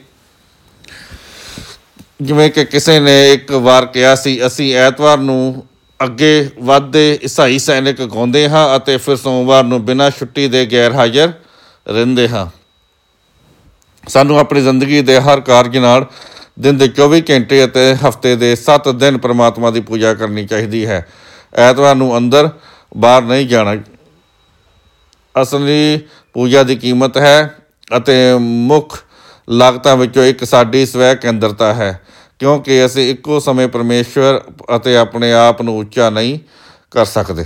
ਜਿਵੇਂ ਕਿ ਕਿਸੇ ਨੇ ਇੱਕ ਵਾਰ ਕਿਹਾ ਸੀ, ਅਸੀਂ ਐਤਵਾਰ ਨੂੰ ਅੱਗੇ ਵੱਧਦੇ ਈਸਾਈ ਸੈਨਿਕ ਗਾਉਂਦੇ ਹਾਂ ਅਤੇ ਫਿਰ ਸੋਮਵਾਰ ਨੂੰ ਬਿਨਾਂ ਛੁੱਟੀ ਦੇ ਗੈਰ ਹਾਜ਼ਰ ਰਹਿੰਦੇ ਹਾਂ। ਸਾਨੂੰ ਆਪਣੀ ਜ਼ਿੰਦਗੀ ਦੇ ਹਰ ਕਾਰਜ ਨਾਲ ਦਿਨ ਦੇ ਚੌਵੀ ਘੰਟੇ ਅਤੇ ਹਫ਼ਤੇ ਦੇ ਸੱਤ ਦਿਨ ਪਰਮਾਤਮਾ ਦੀ ਪੂਜਾ ਕਰਨੀ ਚਾਹੀਦੀ ਹੈ। ਐਤਵਾਰ ਨੂੰ ਅੰਦਰ ਬਾਹਰ ਨਹੀਂ ਜਾਣਾ। ਅਸਲੀ ਪੂਜਾ ਦੀ ਕੀਮਤ ਹੈ ਅਤੇ ਮੁੱਖ ਲਾਗਤਾਂ ਵਿੱਚੋਂ ਇੱਕ ਸਾਡੀ ਸਵੈ ਕੇਂਦਰਤਾ ਹੈ, ਕਿਉਂਕਿ ਅਸੀਂ ਇੱਕੋ ਸਮੇਂ ਪਰਮੇਸ਼ਵਰ ਅਤੇ ਆਪਣੇ ਆਪ ਨੂੰ ਉੱਚਾ ਨਹੀਂ ਕਰ ਸਕਦੇ।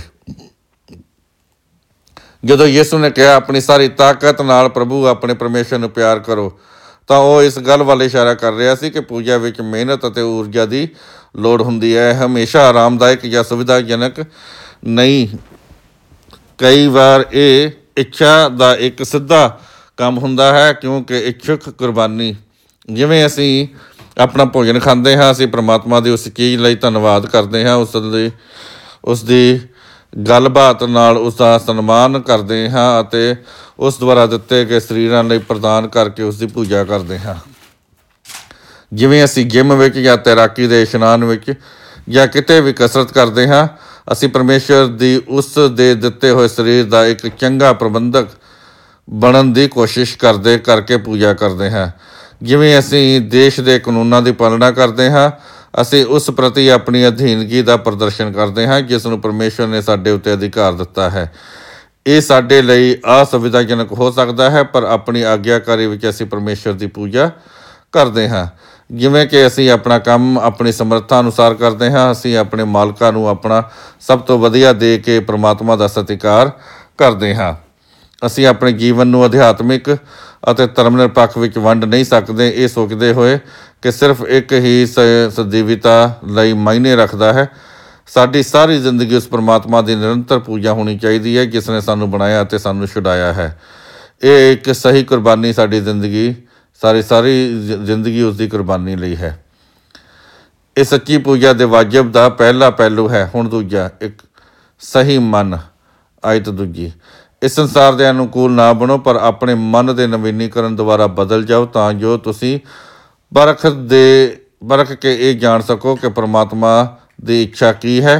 ਜਦੋਂ ਯਿਸੂ ਨੇ ਕਿਹਾ ਆਪਣੀ ਸਾਰੀ ਤਾਕਤ ਨਾਲ ਪ੍ਰਭੂ ਆਪਣੇ ਪਰਮੇਸ਼ਰ ਨੂੰ ਪਿਆਰ ਕਰੋ, ਤਾਂ ਉਹ ਇਸ ਗੱਲ ਵੱਲ ਇਸ਼ਾਰਾ ਕਰ ਰਿਹਾ ਸੀ ਕਿ ਪੂਜਾ ਵਿੱਚ ਮਿਹਨਤ ਅਤੇ ਊਰਜਾ ਦੀ ਲੋੜ ਹੁੰਦੀ ਹੈ। ਹਮੇਸ਼ਾ ਆਰਾਮਦਾਇਕ ਜਾਂ ਸੁਵਿਧਾਜਨਕ ਨਹੀਂ। ਕਈ ਵਾਰ ਇਹ ਇੱਛਾ ਦਾ ਇੱਕ ਸਿੱਧਾ ਕੰਮ ਹੁੰਦਾ ਹੈ, ਕਿਉਂਕਿ ਇੱਛੁਕ ਕੁਰਬਾਨੀ, ਜਿਵੇਂ ਅਸੀਂ ਆਪਣਾ ਭੋਜਨ ਖਾਂਦੇ ਹਾਂ, ਅਸੀਂ ਪਰਮਾਤਮਾ ਦੀ ਉਸ ਚੀਜ਼ ਲਈ ਧੰਨਵਾਦ ਕਰਦੇ ਹਾਂ, ਉਸ ਲਈ ਉਸ ਦੀ ਗੱਲਬਾਤ ਨਾਲ ਉਸ ਦਾ ਸਨਮਾਨ ਕਰਦੇ ਹਾਂ ਅਤੇ ਉਸ ਦੁਆਰਾ ਦਿੱਤੇ ਗਏ ਸਰੀਰਾਂ ਲਈ ਪ੍ਰਦਾਨ ਕਰਕੇ ਉਸ ਦੀ ਪੂਜਾ ਕਰਦੇ ਹਾਂ। ਜਿਵੇਂ ਅਸੀਂ ਜਿਮ ਵਿੱਚ ਜਾਂ ਤੈਰਾਕੀ ਦੇ ਇਸ਼ਨਾਨ ਵਿੱਚ ਜਾਂ ਕਿਤੇ ਵੀ ਕਸਰਤ ਕਰਦੇ ਹਾਂ, ਅਸੀਂ ਪਰਮੇਸ਼ਰ ਦੀ ਉਸ ਦੇ ਦਿੱਤੇ ਹੋਏ ਸਰੀਰ ਦਾ ਇੱਕ ਚੰਗਾ ਪ੍ਰਬੰਧਕ ਬਣਨ ਦੀ ਕੋਸ਼ਿਸ਼ ਕਰਦੇ ਕਰਕੇ ਪੂਜਾ ਕਰਦੇ ਹਾਂ। ਜਿਵੇਂ ਅਸੀਂ ਦੇਸ਼ ਦੇ ਕਾਨੂੰਨਾਂ ਦੀ ਪਾਲਣਾ ਕਰਦੇ ਹਾਂ, ਅਸੀਂ ਉਸ ਪ੍ਰਤੀ ਆਪਣੀ ਅਧੀਨਗੀ ਦਾ ਪ੍ਰਦਰਸ਼ਨ ਕਰਦੇ ਹਾਂ ਜਿਸ ਨੂੰ ਪਰਮੇਸ਼ਰ ਨੇ ਸਾਡੇ ਉੱਤੇ ਅਧਿਕਾਰ ਦਿੱਤਾ ਹੈ। ਇਹ ਸਾਡੇ ਲਈ ਅਸੁਵਿਧਾਜਨਕ ਹੋ ਸਕਦਾ ਹੈ, ਪਰ ਆਪਣੀ ਆਗਿਆਕਾਰੀ ਵਿੱਚ ਅਸੀਂ ਪਰਮੇਸ਼ਰ ਦੀ ਪੂਜਾ ਕਰਦੇ ਹਾਂ। ਜਿਵੇਂ ਕਿ ਅਸੀਂ ਆਪਣਾ ਕੰਮ ਆਪਣੀ ਸਮਰੱਥਾ ਅਨੁਸਾਰ ਕਰਦੇ ਹਾਂ, ਅਸੀਂ ਆਪਣੇ ਮਾਲਕਾਂ ਨੂੰ ਆਪਣਾ ਸਭ ਤੋਂ ਵਧੀਆ ਦੇ ਕੇ ਪਰਮਾਤਮਾ ਦਾ ਸਤਿਕਾਰ ਕਰਦੇ ਹਾਂ। ਅਸੀਂ ਆਪਣੇ ਜੀਵਨ ਨੂੰ ਅਧਿਆਤਮਿਕ ਅਤੇ ਧਰਮ ਨਿਰਪੱਖ ਵਿੱਚ ਵੰਡ ਨਹੀਂ ਸਕਦੇ, ਇਹ ਸੋਚਦੇ ਹੋਏ ਕਿ ਸਿਰਫ ਇੱਕ ਹੀ ਸ ਸਦੀਵਤਾ ਲਈ ਮਾਇਨੇ ਰੱਖਦਾ ਹੈ। ਸਾਡੀ ਸਾਰੀ ਜ਼ਿੰਦਗੀ ਉਸ ਪਰਮਾਤਮਾ ਦੀ ਨਿਰੰਤਰ ਪੂਜਾ ਹੋਣੀ ਚਾਹੀਦੀ ਹੈ ਜਿਸ ਨੇ ਸਾਨੂੰ ਬਣਾਇਆ ਅਤੇ ਸਾਨੂੰ ਛੁਡਾਇਆ ਹੈ। ਇਹ ਇੱਕ ਸਹੀ ਕੁਰਬਾਨੀ ਸਾਡੀ ਜ਼ਿੰਦਗੀ ਸਾਰੀ ਸਾਰੀ ਜ਼ਿੰਦਗੀ ਉਸ ਦੀ ਕੁਰਬਾਨੀ ਲਈ ਹੈ। ਇਹ ਸੱਚੀ ਪੂਜਾ ਦੇ ਵਾਜਬ ਦਾ ਪਹਿਲਾ ਪਹਿਲੂ ਹੈ। ਹੁਣ ਦੂਜਾ, ਇੱਕ ਸਹੀ ਮਨ। ਆਇਤ ਦੂਜੀ, ਇਸ ਸੰਸਾਰ ਦੇ ਅਨੁਕੂਲ ਨਾ ਬਣੋ, ਪਰ ਆਪਣੇ ਮਨ ਦੇ ਨਵੀਨੀਕਰਨ ਦੁਆਰਾ ਬਦਲ ਜਾਓ ਤਾਂ ਜੋ ਤੁਸੀਂ ਪਰਖ ਦੇ ਪਰਖ ਕੇ ਇਹ ਜਾਣ ਸਕੋ ਕਿ ਪਰਮਾਤਮਾ ਦੀ ਇੱਛਾ ਕੀ ਹੈ,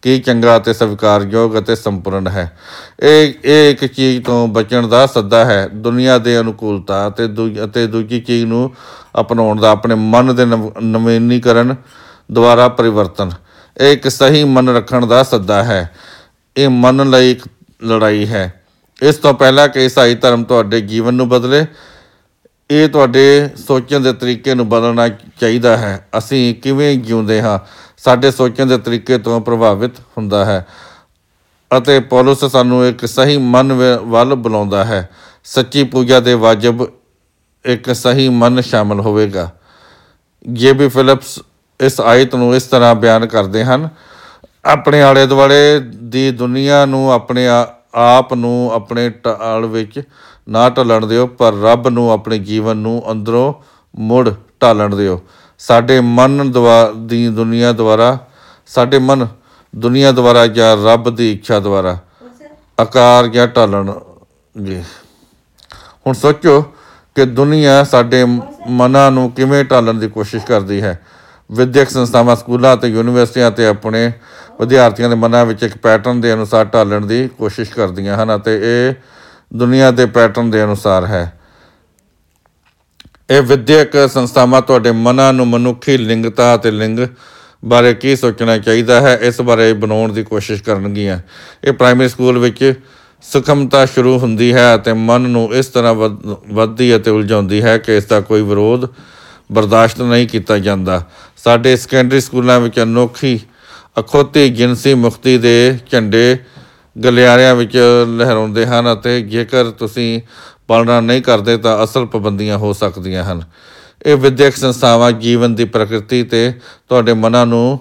ਕੀ ਚੰਗਾ ਅਤੇ ਸਵੀਕਾਰਯੋਗ ਅਤੇ ਸੰਪੂਰਨ ਹੈ। ਇਹ ਇਹ ਇੱਕ ਚੀਜ਼ ਤੋਂ ਬਚਣ ਦਾ ਸੱਦਾ ਹੈ, ਦੁਨੀਆ ਦੇ ਅਨੁਕੂਲਤਾ ਅਤੇ ਦੂ ਅਤੇ ਦੂਜੀ ਚੀਜ਼ ਨੂੰ ਅਪਣਾਉਣ ਦਾ, ਆਪਣੇ ਮਨ ਦੇ ਨਵ ਨਵੀਨੀਕਰਨ ਦੁਆਰਾ ਪਰਿਵਰਤਨ। ਇਹ ਇੱਕ ਸਹੀ ਮਨ ਰੱਖਣ ਦਾ ਸੱਦਾ ਹੈ। ਇਹ ਮਨ ਲਈ ਇੱਕ ਲੜਾਈ ਹੈ। ਇਸ ਤੋਂ ਪਹਿਲਾਂ ਕਿ ਈਸਾਈ ਧਰਮ ਤੁਹਾਡੇ ਜੀਵਨ ਨੂੰ ਬਦਲੇ, ਇਹ ਤੁਹਾਡੇ ਸੋਚਣ ਦੇ ਤਰੀਕੇ ਨੂੰ ਬਦਲਣਾ ਚਾਹੀਦਾ ਹੈ। ਅਸੀਂ ਕਿਵੇਂ ਜਿਉਂਦੇ ਹਾਂ ਸਾਡੇ ਸੋਚਣ ਦੇ ਤਰੀਕੇ ਤੋਂ ਪ੍ਰਭਾਵਿਤ ਹੁੰਦਾ ਹੈ, ਅਤੇ ਪੌਲੁਸ ਸਾਨੂੰ ਇੱਕ ਸਹੀ ਮਨ ਵੱਲ ਬੁਲਾਉਂਦਾ ਹੈ। ਸੱਚੀ ਪੂਜਾ ਦੇ ਵਾਜਬ ਇੱਕ ਸਹੀ ਮਨ ਸ਼ਾਮਲ ਹੋਵੇਗਾ। ਜੇ ਵੀ ਫਿਲਿਪਸ ਇਸ ਆਇਤ ਨੂੰ ਇਸ ਤਰ੍ਹਾਂ ਬਿਆਨ ਕਰਦੇ ਹਨ, ਆਪਣੇ ਆਲੇ ਦੁਆਲੇ ਦੀ ਦੁਨੀਆ ਨੂੰ, ਆਪਣੇ ਆਪ ਨੂੰ ਆਪਣੇ ਢਾਲ ਵਿੱਚ ਨਾ ਢਲਣ ਦਿਓ, ਪਰ ਰੱਬ ਨੂੰ ਆਪਣੇ ਜੀਵਨ ਨੂੰ ਅੰਦਰੋਂ ਮੁੜ ਢਾਲਣ ਦਿਓ। ਸਾਡੇ ਮਨ ਦੁਆ ਦੀ ਦੁਨੀਆ ਦੁਆਰਾ ਸਾਡੇ ਮਨ ਦੁਨੀਆ ਦੁਆਰਾ ਜਾਂ ਰੱਬ ਦੀ ਇੱਛਾ ਦੁਆਰਾ ਆਕਾਰ ਜਾਂ ਢਾਲਣਗੇ। ਹੁਣ ਸੋਚੋ ਕਿ ਦੁਨੀਆ ਸਾਡੇ ਮਨਾਂ ਨੂੰ ਕਿਵੇਂ ਢਾਲਣ ਦੀ ਕੋਸ਼ਿਸ਼ ਕਰਦੀ ਹੈ। ਵਿਦਿਅਕ ਸੰਸਥਾਵਾਂ, ਸਕੂਲਾਂ ਅਤੇ ਯੂਨੀਵਰਸਿਟੀਆਂ ਅਤੇ ਆਪਣੇ ਵਿਦਿਆਰਥੀਆਂ ਦੇ ਮਨਾਂ ਵਿੱਚ ਇੱਕ ਪੈਟਰਨ ਦੇ ਅਨੁਸਾਰ ਢਾਲਣ ਦੀ ਕੋਸ਼ਿਸ਼ ਕਰਦੀਆਂ ਹਨ, ਅਤੇ ਇਹ ਦੁਨੀਆ ਦੇ ਪੈਟਰਨ ਦੇ ਅਨੁਸਾਰ ਹੈ। ਇਹ ਵਿਦਿਅਕ ਸੰਸਥਾਵਾਂ ਤੁਹਾਡੇ ਮਨਾਂ ਨੂੰ ਮਨੁੱਖੀ ਲਿੰਗਤਾ ਅਤੇ ਲਿੰਗ ਬਾਰੇ ਕੀ ਸੋਚਣਾ ਚਾਹੀਦਾ ਹੈ, ਇਸ ਬਾਰੇ ਬਣਾਉਣ ਦੀ ਕੋਸ਼ਿਸ਼ ਕਰਨਗੀਆਂ। ਇਹ ਪ੍ਰਾਇਮਰੀ ਸਕੂਲ ਵਿੱਚ ਸੂਖਮਤਾ ਸ਼ੁਰੂ ਹੁੰਦੀ ਹੈ ਅਤੇ ਮਨ ਨੂੰ ਇਸ ਤਰ੍ਹਾਂ ਵਧ ਵੱਧਦੀ ਅਤੇ ਉਲਝਾਉਂਦੀ ਹੈ ਕਿ ਇਸ ਦਾ ਕੋਈ ਵਿਰੋਧ ਬਰਦਾਸ਼ਤ ਨਹੀਂ ਕੀਤਾ ਜਾਂਦਾ। ਸਾਡੇ ਸੈਕੰਡਰੀ ਸਕੂਲਾਂ ਵਿੱਚ ਅਨੋਖੀ ਅਖੌਤੀ ਜਿਨਸੀ ਮੁਕਤੀ ਦੇ ਝੰਡੇ ਗਲਿਆਰਿਆਂ ਵਿੱਚ ਲਹਿਰਾਉਂਦੇ ਹਨ, ਅਤੇ ਜੇਕਰ ਤੁਸੀਂ ਪਾਲਣਾ ਨਹੀਂ ਕਰਦੇ ਤਾਂ ਅਸਲ ਪਾਬੰਦੀਆਂ ਹੋ ਸਕਦੀਆਂ ਹਨ। ਇਹ ਵਿਦਿਅਕ ਸੰਸਥਾਵਾਂ ਜੀਵਨ ਦੀ ਪ੍ਰਕਿਰਤੀ ਅਤੇ ਤੁਹਾਡੇ ਮਨਾਂ ਨੂੰ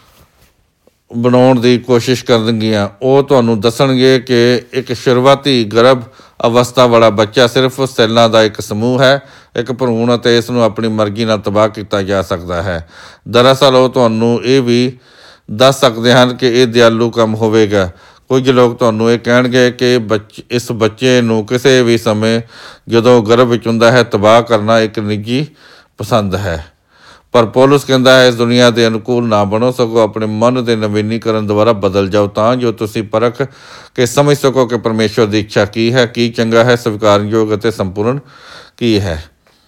ਬਣਾਉਣ ਦੀ ਕੋਸ਼ਿਸ਼ ਕਰਨਗੀਆਂ। ਉਹ ਤੁਹਾਨੂੰ ਦੱਸਣਗੇ ਕਿ ਇੱਕ ਸ਼ੁਰੂਆਤੀ ਗਰਭ ਅਵਸਥਾ ਵਾਲਾ ਬੱਚਾ ਸਿਰਫ ਸੈੱਲਾਂ ਦਾ ਇੱਕ ਸਮੂਹ ਹੈ, ਇੱਕ ਭਰੂਣ, ਅਤੇ ਇਸ ਨੂੰ ਆਪਣੀ ਮਰਜ਼ੀ ਨਾਲ ਤਬਾਹ ਕੀਤਾ ਜਾ ਸਕਦਾ ਹੈ। ਦਰਅਸਲ ਉਹ ਤੁਹਾਨੂੰ ਇਹ ਵੀ ਦੱਸ ਸਕਦੇ ਹਨ ਕਿ ਇਹ ਦਿਆਲੂ ਕੰਮ ਹੋਵੇਗਾ। ਕੁਝ ਲੋਕ ਤੁਹਾਨੂੰ ਇਹ ਕਹਿਣਗੇ ਕਿ ਬੱਚ ਇਸ ਬੱਚੇ ਨੂੰ ਕਿਸੇ ਵੀ ਸਮੇਂ ਜਦੋਂ ਗਰਭ ਵਿੱਚ ਹੁੰਦਾ ਹੈ ਤਬਾਹ ਕਰਨਾ ਇੱਕ ਨਿੱਜੀ ਪਸੰਦ ਹੈ। ਪਰ ਪੌਲੁਸ ਕਹਿੰਦਾ ਹੈ, ਇਸ ਦੁਨੀਆ ਦੇ ਅਨੁਕੂਲ ਨਾ ਬਣੋ, ਸਗੋਂ ਆਪਣੇ ਮਨ ਦੇ ਨਵੀਨੀਕਰਨ ਦੁਆਰਾ ਬਦਲ ਜਾਓ, ਤਾਂ ਜੋ ਤੁਸੀਂ ਪਰਖ ਕੇ ਸਮਝ ਸਕੋ ਕਿ ਪਰਮੇਸ਼ਵਰ ਦੀ ਇੱਛਾ ਕੀ ਹੈ, ਕੀ ਚੰਗਾ ਹੈ, ਸਵੀਕਾਰਯੋਗ ਅਤੇ ਸੰਪੂਰਨ ਕੀ ਹੈ।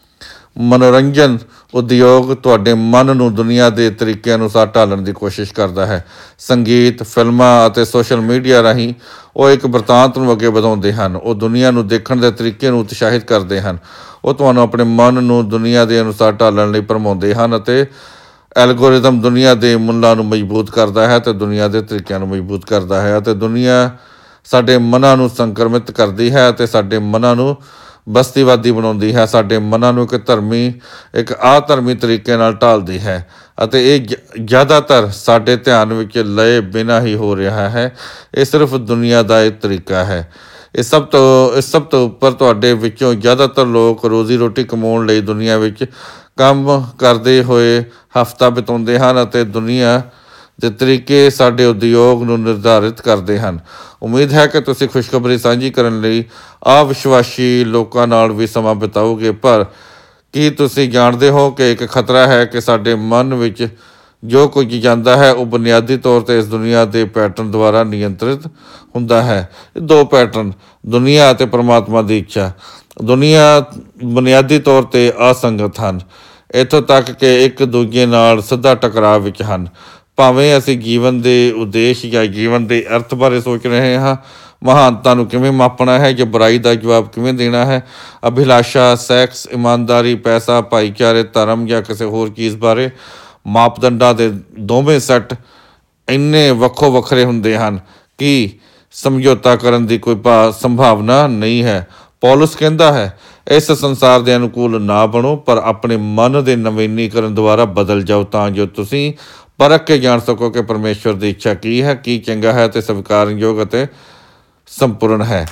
ਮਨੋਰੰਜਨ ਉਦਯੋਗ ਤੁਹਾਡੇ ਮਨ ਨੂੰ ਦੁਨੀਆ ਦੇ ਤਰੀਕੇ ਅਨੁਸਾਰ ਢਾਲਣ ਦੀ ਕੋਸ਼ਿਸ਼ ਕਰਦਾ ਹੈ। ਸੰਗੀਤ, ਫਿਲਮਾਂ ਅਤੇ ਸੋਸ਼ਲ ਮੀਡੀਆ ਰਾਹੀਂ ਉਹ ਇੱਕ ਬਿਰਤਾਂਤ ਨੂੰ ਅੱਗੇ ਵਧਾਉਂਦੇ ਹਨ। ਉਹ ਦੁਨੀਆ ਨੂੰ ਦੇਖਣ ਦੇ ਤਰੀਕੇ ਨੂੰ ਉਤਸ਼ਾਹਿਤ ਕਰਦੇ ਹਨ। ਉਹ ਤੁਹਾਨੂੰ ਆਪਣੇ ਮਨ ਨੂੰ ਦੁਨੀਆ ਦੇ ਅਨੁਸਾਰ ਢਾਲਣ ਲਈ ਭਰਮਾਉਂਦੇ ਹਨ, ਅਤੇ ਐਲਗੋਰਿਦਮ ਦੁਨੀਆ ਦੇ ਮੁੱਲਾਂ ਨੂੰ ਮਜ਼ਬੂਤ ਕਰਦਾ ਹੈ ਅਤੇ ਦੁਨੀਆ ਦੇ ਤਰੀਕਿਆਂ ਨੂੰ ਮਜ਼ਬੂਤ ਕਰਦਾ ਹੈ, ਅਤੇ ਦੁਨੀਆ ਸਾਡੇ ਮਨਾਂ ਨੂੰ ਸੰਕਰਮਿਤ ਕਰਦੀ ਹੈ ਅਤੇ ਸਾਡੇ ਮਨਾਂ ਨੂੰ ਬਸਤੀਵਾਦੀ ਬਣਾਉਂਦੀ ਹੈ। ਸਾਡੇ ਮਨਾਂ ਨੂੰ ਇੱਕ ਧਰਮੀ ਇੱਕ ਆਧਰਮੀ ਤਰੀਕੇ ਨਾਲ ਢਾਲਦੀ ਹੈ, ਅਤੇ ਇਹ ਜ਼ਿਆਦਾਤਰ ਸਾਡੇ ਧਿਆਨ ਵਿੱਚ ਲਏ ਬਿਨਾਂ ਹੀ ਹੋ ਰਿਹਾ ਹੈ। ਇਹ ਸਿਰਫ ਦੁਨੀਆ ਦਾ ਇੱਕ ਤਰੀਕਾ ਹੈ। ਇਹ ਸਭ ਤੋਂ ਇਸ ਸਭ ਤੋਂ ਉੱਪਰ ਤੁਹਾਡੇ ਵਿੱਚੋਂ ਜ਼ਿਆਦਾਤਰ ਲੋਕ ਰੋਜ਼ੀ ਰੋਟੀ ਕਮਾਉਣ ਲਈ ਦੁਨੀਆ ਵਿੱਚ ਕੰਮ ਕਰਦੇ ਹੋਏ ਹਫ਼ਤਾ ਬਿਤਾਉਂਦੇ ਹਨ, ਅਤੇ ਦੁਨੀਆ ਦੇ ਤਰੀਕੇ ਸਾਡੇ ਉਦਯੋਗ ਨੂੰ ਨਿਰਧਾਰਿਤ ਕਰਦੇ ਹਨ। ਉਮੀਦ ਹੈ ਕਿ ਤੁਸੀਂ ਖੁਸ਼ਖਬਰੀ ਸਾਂਝੀ ਕਰਨ ਲਈ ਅਵਿਸ਼ਵਾਸੀ ਲੋਕਾਂ ਨਾਲ ਵੀ ਸਮਾਂ ਬਿਤਾਓਗੇ, ਪਰ ਕੀ ਤੁਸੀਂ ਜਾਣਦੇ ਹੋ ਕਿ ਇੱਕ ਖਤਰਾ ਹੈ ਕਿ ਸਾਡੇ ਮਨ ਵਿੱਚ ਜੋ ਕੁਝ ਜਾਂਦਾ ਹੈ ਉਹ ਬੁਨਿਆਦੀ ਤੌਰ 'ਤੇ ਇਸ ਦੁਨੀਆ ਦੇ ਪੈਟਰਨ ਦੁਆਰਾ ਨਿਯੰਤਰਿਤ ਹੁੰਦਾ ਹੈ। ਦੋ ਪੈਟਰਨ, ਦੁਨੀਆ ਅਤੇ ਪਰਮਾਤਮਾ ਦੀ ਇੱਛਾ। ਦੁਨੀਆ ਬੁਨਿਆਦੀ ਤੌਰ 'ਤੇ ਅਸੰਗਤ ਹਨ, ਇੱਥੋਂ ਤੱਕ ਕਿ ਇੱਕ ਦੂਜੇ ਨਾਲ ਸਿੱਧਾ ਟਕਰਾਅ ਵਿੱਚ ਹਨ। ਭਾਵੇਂ ਅਸੀਂ ਜੀਵਨ ਦੇ ਉਦੇਸ਼ ਜਾਂ ਜੀਵਨ ਦੇ ਅਰਥ ਬਾਰੇ ਸੋਚ ਰਹੇ ਹਾਂ, ਮਹਾਨਤਾ ਨੂੰ ਕਿਵੇਂ ਮਾਪਣਾ ਹੈ ਜਾਂ ਬੁਰਾਈ ਦਾ ਜਵਾਬ ਕਿਵੇਂ ਦੇਣਾ ਹੈ, ਅਭਿਲਾਸ਼ਾ, ਸੈਕਸ, ਇਮਾਨਦਾਰੀ, ਪੈਸਾ, ਭਾਈਚਾਰੇ, ਧਰਮ ਜਾਂ ਕਿਸੇ ਹੋਰ ਚੀਜ਼ ਬਾਰੇ ਮਾਪਦੰਡਾਂ ਦੇ ਦੋਵੇਂ ਸੈੱਟ ਇੰਨੇ ਵੱਖੋ ਵੱਖਰੇ ਹੁੰਦੇ ਹਨ ਕਿ ਸਮਝੌਤਾ ਕਰਨ ਦੀ ਕੋਈ ਭਾ ਸੰਭਾਵਨਾ ਨਹੀਂ ਹੈ। ਪੌਲੁਸ ਕਹਿੰਦਾ ਹੈ, ਇਸ ਸੰਸਾਰ ਦੇ ਅਨੁਕੂਲ ਨਾ ਬਣੋ, ਪਰ ਆਪਣੇ ਮਨ ਦੇ ਨਵੀਨੀਕਰਨ ਦੁਆਰਾ ਬਦਲ ਜਾਓ, ਤਾਂ ਜੋ ਤੁਸੀਂ ਪਰਖ ਕੇ ਜਾਣ ਸਕੋ ਕਿ ਪਰਮੇਸ਼ਵਰ ਦੀ ਇੱਛਾ ਕੀ ਹੈ, ਕੀ ਚੰਗਾ ਹੈ ਅਤੇ ਸਵੀਕਾਰਨਯੋਗ ਅਤੇ ਸੰਪੂਰਨ ਹੈ।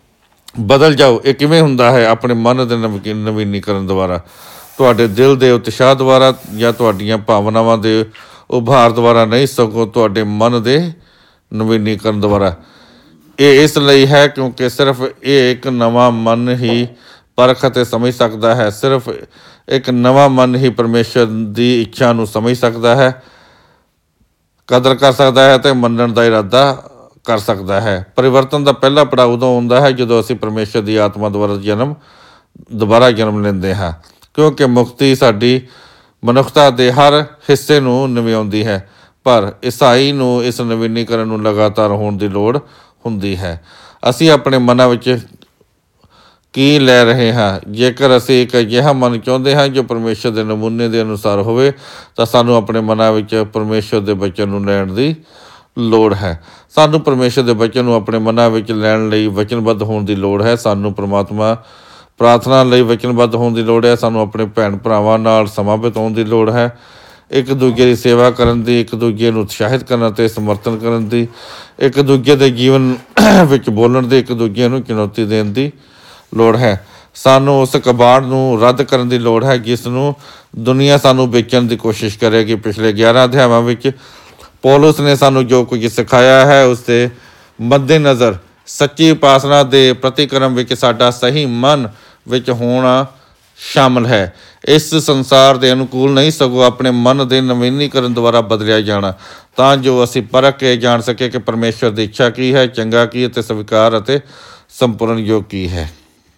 ਬਦਲ ਜਾਓ, ਇਹ ਕਿਵੇਂ ਹੁੰਦਾ ਹੈ? ਆਪਣੇ ਮਨ ਦੇ ਨਵੀ ਨਵੀਨੀਕਰਨ ਦੁਆਰਾ, ਤੁਹਾਡੇ ਦਿਲ ਦੇ ਉਤਸ਼ਾਹ ਦੁਆਰਾ ਜਾਂ ਤੁਹਾਡੀਆਂ ਭਾਵਨਾਵਾਂ ਦੇ ਉਭਾਰ ਦੁਆਰਾ ਨਹੀਂ, ਸਗੋਂ ਤੁਹਾਡੇ ਮਨ ਦੇ ਨਵੀਨੀਕਰਨ ਦੁਆਰਾ। ਇਹ ਇਸ ਲਈ ਹੈ ਕਿਉਂਕਿ ਸਿਰਫ ਇਹ ਇੱਕ ਨਵਾਂ ਮਨ ਹੀ ਪਰਖ ਅਤੇ ਸਮਝ ਸਕਦਾ ਹੈ। ਸਿਰਫ ਇੱਕ ਨਵਾਂ ਮਨ ਹੀ ਪਰਮੇਸ਼ਵਰ ਦੀ ਇੱਛਾ ਨੂੰ ਸਮਝ ਸਕਦਾ ਹੈ। ਕਦਰ ਕਰ ਸਕਦਾ ਹੈ ਅਤੇ ਮੰਨਣ ਦਾ ਇਰਾਦਾ ਕਰ ਸਕਦਾ ਹੈ। ਪਰਿਵਰਤਨ ਦਾ ਪਹਿਲਾ ਪੜਾਅ ਉਦੋਂ ਹੁੰਦਾ ਹੈ ਜਦੋਂ ਅਸੀਂ ਪਰਮੇਸ਼ਰ ਦੀ ਆਤਮਾ ਦੁਆਰਾ ਜਨਮ ਦੁਬਾਰਾ ਜਨਮ ਲੈਂਦੇ ਹਾਂ, ਕਿਉਂਕਿ ਮੁਕਤੀ ਸਾਡੀ ਮਨੁੱਖਤਾ ਦੇ ਹਰ ਹਿੱਸੇ ਨੂੰ ਨਵਿਆਉਂਦੀ ਹੈ, ਪਰ ਈਸਾਈ ਨੂੰ ਇਸ ਨਵੀਨੀਕਰਨ ਨੂੰ ਲਗਾਤਾਰ ਹੋਣ ਦੀ ਲੋੜ ਹੁੰਦੀ ਹੈ। ਅਸੀਂ ਆਪਣੇ ਮਨਾਂ ਵਿੱਚ ਕੀ ਲੈ ਰਹੇ ਹਾਂ? ਜੇਕਰ ਅਸੀਂ ਇੱਕ ਅਜਿਹਾ ਮਨ ਚਾਹੁੰਦੇ ਹਾਂ ਜੋ ਪਰਮੇਸ਼ਰ ਦੇ ਨਮੂਨੇ ਦੇ ਅਨੁਸਾਰ ਹੋਵੇ, ਤਾਂ ਸਾਨੂੰ ਆਪਣੇ ਮਨਾਂ ਵਿੱਚ ਪਰਮੇਸ਼ਰ ਦੇ ਬਚਨ ਨੂੰ ਲੈਣ ਦੀ ਲੋੜ ਹੈ। ਸਾਨੂੰ ਪਰਮੇਸ਼ਰ ਦੇ ਬਚਨ ਨੂੰ ਆਪਣੇ ਮਨਾਂ ਵਿੱਚ ਲੈਣ ਲਈ ਵਚਨਬੱਧ ਹੋਣ ਦੀ ਲੋੜ ਹੈ। ਸਾਨੂੰ ਪਰਮਾਤਮਾ ਪ੍ਰਾਰਥਨਾ ਲਈ ਵਚਨਬੱਧ ਹੋਣ ਦੀ ਲੋੜ ਹੈ। ਸਾਨੂੰ ਆਪਣੇ ਭੈਣ ਭਰਾਵਾਂ ਨਾਲ ਸਮਾਂ ਬਿਤਾਉਣ ਦੀ ਲੋੜ ਹੈ, ਇੱਕ ਦੂਜੇ ਦੀ ਸੇਵਾ ਕਰਨ ਦੀ, ਇੱਕ ਦੂਜੇ ਨੂੰ ਉਤਸ਼ਾਹਿਤ ਕਰਨ ਅਤੇ ਸਮਰਥਨ ਕਰਨ ਦੀ, ਇੱਕ ਦੂਜੇ ਦੇ ਜੀਵਨ ਵਿੱਚ ਬੋਲਣ ਦੀ, ਇੱਕ ਦੂਜੇ ਨੂੰ ਚੁਣੌਤੀ ਦੇਣ ਦੀ ਲੋੜ ਹੈ। ਸਾਨੂੰ ਉਸ ਕਬਾੜ ਨੂੰ ਰੱਦ ਕਰਨ ਦੀ ਲੋੜ ਹੈ ਜਿਸ ਨੂੰ ਦੁਨੀਆ ਸਾਨੂੰ ਵੇਚਣ ਦੀ ਕੋਸ਼ਿਸ਼ ਕਰੇਗੀ। ਪਿਛਲੇ ਗਿਆਰਾਂ ਅਧਿਆਵਾਂ ਵਿੱਚ ਪੌਲੁਸ ਨੇ ਸਾਨੂੰ ਜੋ ਕੁਝ ਸਿਖਾਇਆ ਹੈ, ਉਸ ਦੇ ਮੱਦੇ-ਨਜ਼ਰ ਸੱਚੀ ਉਪਾਸਨਾ ਦੇ ਪ੍ਰਤੀਕਰਮ ਵਿੱਚ ਸਾਡਾ ਸਹੀ ਮਨ ਵਿੱਚ ਹੋਣਾ ਸ਼ਾਮਲ ਹੈ। ਇਸ ਸੰਸਾਰ ਦੇ ਅਨੁਕੂਲ ਨਹੀਂ, ਸਗੋਂ ਆਪਣੇ ਮਨ ਦੇ ਨਵੀਨੀਕਰਨ ਦੁਆਰਾ ਬਦਲਿਆ ਜਾਣਾ, ਤਾਂ ਜੋ ਅਸੀਂ ਪਰਖ ਕੇ ਜਾਣ ਸਕੀਏ ਕਿ ਪਰਮੇਸ਼ਰ ਦੀ ਇੱਛਾ ਕੀ ਹੈ, ਚੰਗਾ ਕੀ ਅਤੇ ਸਵੀਕਾਰ ਅਤੇ ਸੰਪੂਰਨ ਯੋਗ ਕੀ ਹੈ।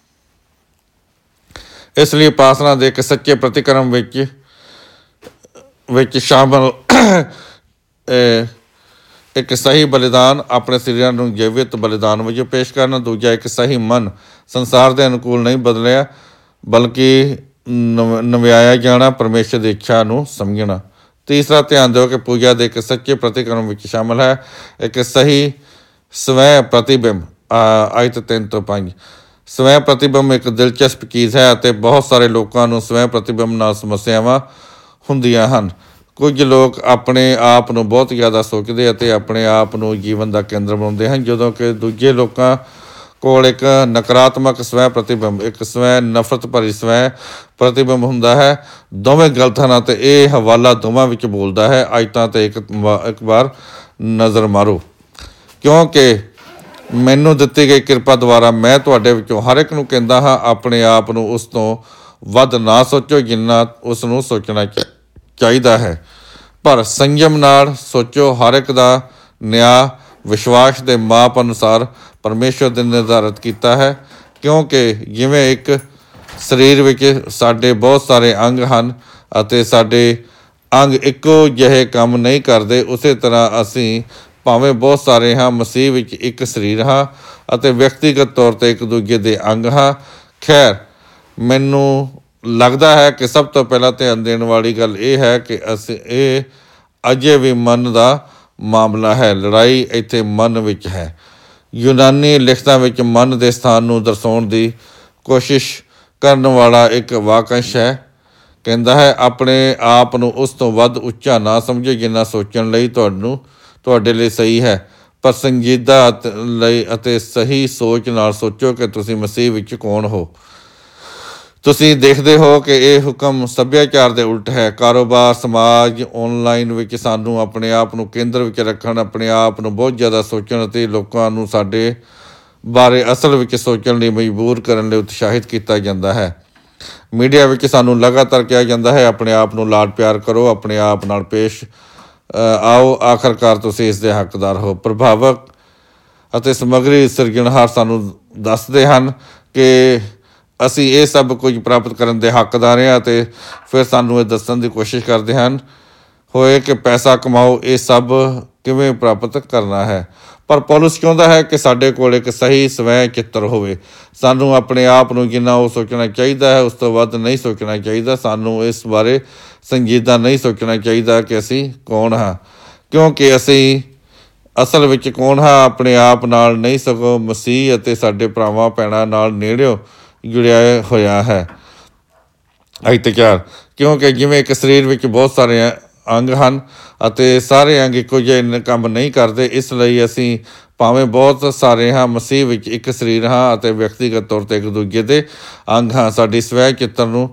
ਇਸ ਲਈ ਉਪਾਸਨਾ ਦੇ ਇੱਕ ਸੱਚੇ ਪ੍ਰਤੀਕਰਮ ਵਿੱਚ ਵਿੱਚ ਸ਼ਾਮਲ ਇੱਕ ਸਹੀ ਬਲੀਦਾਨ, ਆਪਣੇ ਸਰੀਰਾਂ ਨੂੰ ਜੀਵਿਤ ਬਲੀਦਾਨ ਵਜੋਂ ਪੇਸ਼ ਕਰਨਾ। ਦੂਜਾ, ਇੱਕ ਸਹੀ ਮਨ, ਸੰਸਾਰ ਦੇ ਅਨੁਕੂਲ ਨਹੀਂ ਬਦਲਿਆ ਬਲਕਿ ਨਵ ਨਵਿਆਇਆ ਜਾਣਾ, ਪਰਮੇਸ਼ਰ ਦੀ ਇੱਛਾ ਨੂੰ ਸਮਝਣਾ। ਤੀਸਰਾ, ਧਿਆਨ ਦਿਓ ਕਿ ਪੂਜਾ ਦੇ ਇੱਕ ਸੱਚੇ ਪ੍ਰਤੀਕਰਮ ਵਿੱਚ ਸ਼ਾਮਲ ਹੈ ਇੱਕ ਸਹੀ ਸਵੈ ਪ੍ਰਤੀਬਿੰਬ। ਆਇਤ ਤਿੰਨ ਤੋਂ ਪੰਜ। ਸਵੈ ਪ੍ਰਤੀਬਿੰਬ ਇੱਕ ਦਿਲਚਸਪ ਚੀਜ਼ ਹੈ ਅਤੇ ਬਹੁਤ ਸਾਰੇ ਲੋਕਾਂ ਨੂੰ ਸਵੈ ਪ੍ਰਤੀਬਿੰਬ ਨਾਲ ਸਮੱਸਿਆਵਾਂ ਹੁੰਦੀਆਂ ਹਨ। ਕੁਝ ਲੋਕ ਆਪਣੇ ਆਪ ਨੂੰ ਬਹੁਤ ਜ਼ਿਆਦਾ ਸੋਚਦੇ ਅਤੇ ਆਪਣੇ ਆਪ ਨੂੰ ਜੀਵਨ ਦਾ ਕੇਂਦਰ ਬਣਾਉਂਦੇ ਹਨ, ਜਦੋਂ ਕਿ ਦੂਜੇ ਲੋਕਾਂ ਕੋਲ ਇੱਕ ਨਕਾਰਾਤਮਕ ਸਵੈ ਪ੍ਰਤੀਬਿੰਬ, ਇੱਕ ਸਵੈ ਨਫ਼ਰਤ ਭਰੀ ਸਵੈ ਪ੍ਰਤੀਬਿੰਬ ਹੁੰਦਾ ਹੈ। ਦੋਵੇਂ ਗਲਤ ਹਨ ਅਤੇ ਇਹ ਹਵਾਲਾ ਦੋਵਾਂ ਵਿੱਚ ਬੋਲਦਾ ਹੈ। ਆਇਤਾਂ 'ਤੇ ਇੱਕ ਇੱਕ ਵਾਰ ਨਜ਼ਰ ਮਾਰੋ। ਕਿਉਂਕਿ ਮੈਨੂੰ ਦਿੱਤੀ ਗਈ ਕਿਰਪਾ ਦੁਆਰਾ ਮੈਂ ਤੁਹਾਡੇ ਵਿੱਚੋਂ ਹਰ ਇੱਕ ਨੂੰ ਕਹਿੰਦਾ ਹਾਂ, ਆਪਣੇ ਆਪ ਨੂੰ ਉਸ ਤੋਂ ਵੱਧ ਨਾ ਸੋਚੋ ਜਿੰਨਾ ਉਸ ਨੂੰ ਸੋਚਣਾ ਚਾਹੀਦਾ ਹੈ, ਪਰ ਸੰਯਮ ਨਾਲ ਸੋਚੋ। ਹਰ ਇੱਕ ਦਾ ਨਿਆਂ ਵਿਸ਼ਵਾਸ ਦੇ ਮਾਪ ਅਨੁਸਾਰ ਪਰਮੇਸ਼ਰ ਦੇ ਨਿਰਧਾਰਿਤ ਕੀਤਾ ਹੈ, ਕਿਉਂਕਿ ਜਿਵੇਂ ਇੱਕ ਸਰੀਰ ਵਿੱਚ ਸਾਡੇ ਬਹੁਤ ਸਾਰੇ ਅੰਗ ਹਨ ਅਤੇ ਸਾਡੇ ਅੰਗ ਇੱਕੋ ਜਿਹੇ ਕੰਮ ਨਹੀਂ ਕਰਦੇ, ਉਸੇ ਤਰ੍ਹਾਂ ਅਸੀਂ ਭਾਵੇਂ ਬਹੁਤ ਸਾਰੇ ਹਾਂ, ਮਸੀਹ ਵਿੱਚ ਇੱਕ ਸਰੀਰ ਹਾਂ ਅਤੇ ਵਿਅਕਤੀਗਤ ਤੌਰ 'ਤੇ ਇੱਕ ਦੂਜੇ ਦੇ ਅੰਗ ਹਾਂ। ਖੈਰ, ਮੈਨੂੰ ਲੱਗਦਾ ਹੈ ਕਿ ਸਭ ਤੋਂ ਪਹਿਲਾਂ ਧਿਆਨ ਦੇਣ ਵਾਲੀ ਗੱਲ ਇਹ ਹੈ ਕਿ ਅਸੀਂ ਇਹ ਅਜੇ ਵੀ ਮਨ ਦਾ ਮਾਮਲਾ ਹੈ। ਲੜਾਈ ਇੱਥੇ ਮਨ ਵਿੱਚ ਹੈ। ਯੂਨਾਨੀ ਲਿਖਤਾਂ ਵਿੱਚ ਮਨ ਦੇ ਸਥਾਨ ਨੂੰ ਦਰਸਾਉਣ ਦੀ ਕੋਸ਼ਿਸ਼ ਕਰਨ ਵਾਲਾ ਇੱਕ ਵਾਕੰਸ਼ ਹੈ। ਕਹਿੰਦਾ ਹੈ, ਆਪਣੇ ਆਪ ਨੂੰ ਉਸ ਤੋਂ ਵੱਧ ਉੱਚਾ ਨਾ ਸਮਝੋ ਜਿੰਨਾ ਸੋਚਣ ਲਈ ਤੁਹਾਨੂੰ ਤੁਹਾਡੇ ਲਈ ਸਹੀ ਹੈ, ਪਰ ਸੰਜੀਦਾ ਲਈ ਅਤੇ ਸਹੀ ਸੋਚ ਨਾਲ ਸੋਚੋ ਕਿ ਤੁਸੀਂ ਮਸੀਹ ਵਿੱਚ ਕੌਣ ਹੋ। ਤੁਸੀਂ ਦੇਖਦੇ ਹੋ ਕਿ ਇਹ ਹੁਕਮ ਸੱਭਿਆਚਾਰ ਦੇ ਉਲਟ ਹੈ। ਕਾਰੋਬਾਰ, ਸਮਾਜ, ਆਨਲਾਈਨ ਵਿੱਚ ਸਾਨੂੰ ਆਪਣੇ ਆਪ ਨੂੰ ਕੇਂਦਰ ਵਿੱਚ ਰੱਖਣ, ਆਪਣੇ ਆਪ ਨੂੰ ਬਹੁਤ ਜ਼ਿਆਦਾ ਸੋਚਣ ਅਤੇ ਲੋਕਾਂ ਨੂੰ ਸਾਡੇ ਬਾਰੇ ਅਸਲ ਵਿੱਚ ਸੋਚਣ ਲਈ ਮਜਬੂਰ ਕਰਨ ਲਈ ਉਤਸ਼ਾਹਿਤ ਕੀਤਾ ਜਾਂਦਾ ਹੈ। ਮੀਡੀਆ ਵਿੱਚ ਸਾਨੂੰ ਲਗਾਤਾਰ ਕਿਹਾ ਜਾਂਦਾ ਹੈ, ਆਪਣੇ ਆਪ ਨੂੰ ਲਾਡ ਪਿਆਰ ਕਰੋ, ਆਪਣੇ ਆਪ ਨਾਲ ਪੇਸ਼ ਆਓ, ਆਖਰਕਾਰ ਤੁਸੀਂ ਇਸ ਦੇ ਹੱਕਦਾਰ ਹੋ। ਪ੍ਰਭਾਵਕ ਅਤੇ ਸਮੱਗਰੀ ਸਿਰਜਣਹਾਰ ਸਾਨੂੰ ਦੱਸਦੇ ਹਨ ਕਿ ਅਸੀਂ ਇਹ ਸਭ ਕੁਝ ਪ੍ਰਾਪਤ ਕਰਨ ਦੇ ਹੱਕਦਾਰ ਹਾਂ ਅਤੇ ਫਿਰ ਸਾਨੂੰ ਇਹ ਦੱਸਣ ਦੀ ਕੋਸ਼ਿਸ਼ ਕਰਦੇ ਹਨ ਹੋਏ ਕਿ ਪੈਸਾ ਕਮਾਓ, ਇਹ ਸਭ ਕਿਵੇਂ ਪ੍ਰਾਪਤ ਕਰਨਾ ਹੈ। ਪਰ ਪੌਲੁਸ ਚਾਹੁੰਦਾ ਹੈ ਕਿ ਸਾਡੇ ਕੋਲ ਇੱਕ ਸਹੀ ਸਵੈ ਚਿੱਤਰ ਹੋਵੇ। ਸਾਨੂੰ ਆਪਣੇ ਆਪ ਨੂੰ ਜਿੰਨਾ ਉਹ ਸੋਚਣਾ ਚਾਹੀਦਾ ਹੈ ਉਸ ਤੋਂ ਵੱਧ ਨਹੀਂ ਸੋਚਣਾ ਚਾਹੀਦਾ। ਸਾਨੂੰ ਇਸ ਬਾਰੇ ਸੰਜੀਦਾ ਨਹੀਂ ਸੋਚਣਾ ਚਾਹੀਦਾ ਕਿ ਅਸੀਂ ਕੌਣ ਹਾਂ, ਕਿਉਂਕਿ ਅਸੀਂ ਅਸਲ ਵਿੱਚ ਕੌਣ ਹਾਂ ਆਪਣੇ ਆਪ ਨਾਲ ਨਹੀਂ, ਸਗੋਂ ਮਸੀਹ ਅਤੇ ਸਾਡੇ ਭਰਾਵਾਂ ਭੈਣਾਂ ਨਾਲ ਨੇੜਿਓਂ ਜੁੜਿਆ ਹੋਇਆ ਹੈ। ਆਇਤ ਚਾਰ। ਕਿਉਂਕਿ ਜਿਵੇਂ ਇੱਕ ਸਰੀਰ ਵਿੱਚ ਬਹੁਤ ਸਾਰੇ ਅੰਗ ਹਨ ਅਤੇ ਸਾਰੇ ਅੰਗ ਇੱਕੋ ਜਿਹੇ ਕੰਮ ਨਹੀਂ ਕਰਦੇ, ਇਸ ਲਈ ਅਸੀਂ ਭਾਵੇਂ ਬਹੁਤ ਸਾਰੇ ਹਾਂ, ਮਸੀਹ ਵਿੱਚ ਇੱਕ ਸਰੀਰ ਹਾਂ ਅਤੇ ਵਿਅਕਤੀਗਤ ਤੌਰ 'ਤੇ ਇੱਕ ਦੂਜੇ ਦੇ ਅੰਗ ਹਾਂ। ਸਾਡੀ ਸਵੈ ਚਿੱਤਰ ਨੂੰ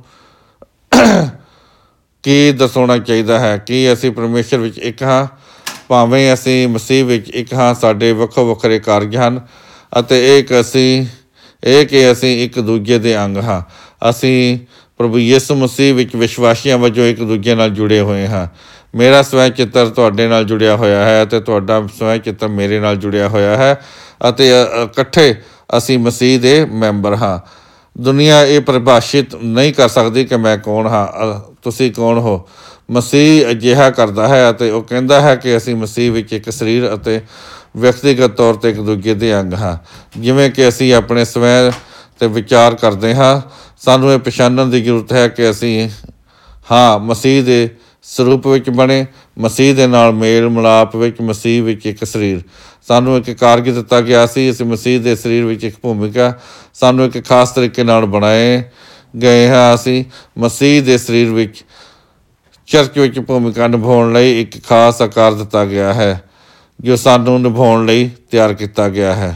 ਕੀ ਦਰਸਾਉਣਾ ਚਾਹੀਦਾ ਹੈ? ਕੀ ਅਸੀਂ ਪਰਮੇਸ਼ਰ ਵਿੱਚ ਇੱਕ ਹਾਂ? ਭਾਵੇਂ ਅਸੀਂ ਮਸੀਹ ਵਿੱਚ ਇੱਕ ਹਾਂ, ਸਾਡੇ ਵੱਖੋ ਵੱਖਰੇ ਕਾਰਜ ਹਨ ਅਤੇ ਇਹ ਕਿ ਅਸੀਂ ਇਹ ਕਿ ਅਸੀਂ ਇੱਕ ਦੂਜੇ ਦੇ ਅੰਗ ਹਾਂ। ਅਸੀਂ ਪ੍ਰਭੂ ਯਿਸੂ ਮਸੀਹ ਵਿੱਚ ਵਿਸ਼ਵਾਸੀਆਂ ਵਜੋਂ ਇੱਕ ਦੂਜੇ ਨਾਲ ਜੁੜੇ ਹੋਏ ਹਾਂ। ਮੇਰਾ ਸਵੈ ਚਿੱਤਰ ਤੁਹਾਡੇ ਨਾਲ ਜੁੜਿਆ ਹੋਇਆ ਹੈ ਅਤੇ ਤੁਹਾਡਾ ਸਵੈ ਚਿੱਤਰ ਮੇਰੇ ਨਾਲ ਜੁੜਿਆ ਹੋਇਆ ਹੈ ਅਤੇ ਇਕੱਠੇ ਅਸੀਂ ਮਸੀਹ ਦੇ ਮੈਂਬਰ ਹਾਂ। ਦੁਨੀਆ ਇਹ ਪਰਿਭਾਸ਼ਿਤ ਨਹੀਂ ਕਰ ਸਕਦੀ ਕਿ ਮੈਂ ਕੌਣ ਹਾਂ, ਤੁਸੀਂ ਕੌਣ ਹੋ। ਮਸੀਹ ਅਜਿਹਾ ਕਰਦਾ ਹੈ ਅਤੇ ਉਹ ਕਹਿੰਦਾ ਹੈ ਕਿ ਅਸੀਂ ਮਸੀਹ ਵਿੱਚ ਇੱਕ ਸਰੀਰ ਅਤੇ ਵਿਅਕਤੀਗਤ ਤੌਰ 'ਤੇ ਇੱਕ ਦੂਜੇ ਦੇ ਅੰਗ ਹਾਂ। ਜਿਵੇਂ ਕਿ ਅਸੀਂ ਆਪਣੇ ਸਵੈ 'ਤੇ ਵਿਚਾਰ ਕਰਦੇ ਹਾਂ, ਸਾਨੂੰ ਇਹ ਪਛਾਣਨ ਦੀ ਜ਼ਰੂਰਤ ਹੈ ਕਿ ਅਸੀਂ ਹਾਂ ਮਸੀਹ ਦੇ ਸਰੂਪ ਵਿੱਚ ਬਣੇ, ਮਸੀਹ ਦੇ ਨਾਲ ਮੇਲ ਮਿਲਾਪ ਵਿੱਚ, ਮਸੀਹ ਵਿੱਚ ਇੱਕ ਸਰੀਰ। ਸਾਨੂੰ ਇੱਕ ਕਾਰਜ ਦਿੱਤਾ ਗਿਆ ਸੀ, ਅਸੀਂ ਮਸੀਹ ਦੇ ਸਰੀਰ ਵਿੱਚ ਇੱਕ ਭੂਮਿਕਾ, ਸਾਨੂੰ ਇੱਕ ਖਾਸ ਤਰੀਕੇ ਨਾਲ ਬਣਾਏ ਗਏ ਹਾਂ। ਅਸੀਂ ਮਸੀਹ ਦੇ ਸਰੀਰ ਵਿੱਚ ਚਰਚ ਵਿੱਚ ਭੂਮਿਕਾ ਨਿਭਾਉਣ ਲਈ ਇੱਕ ਖਾਸ ਆਕਾਰ ਦਿੱਤਾ ਗਿਆ ਹੈ ਜੋ ਸਾਨੂੰ ਨਿਭਾਉਣ ਲਈ ਤਿਆਰ ਕੀਤਾ ਗਿਆ ਹੈ।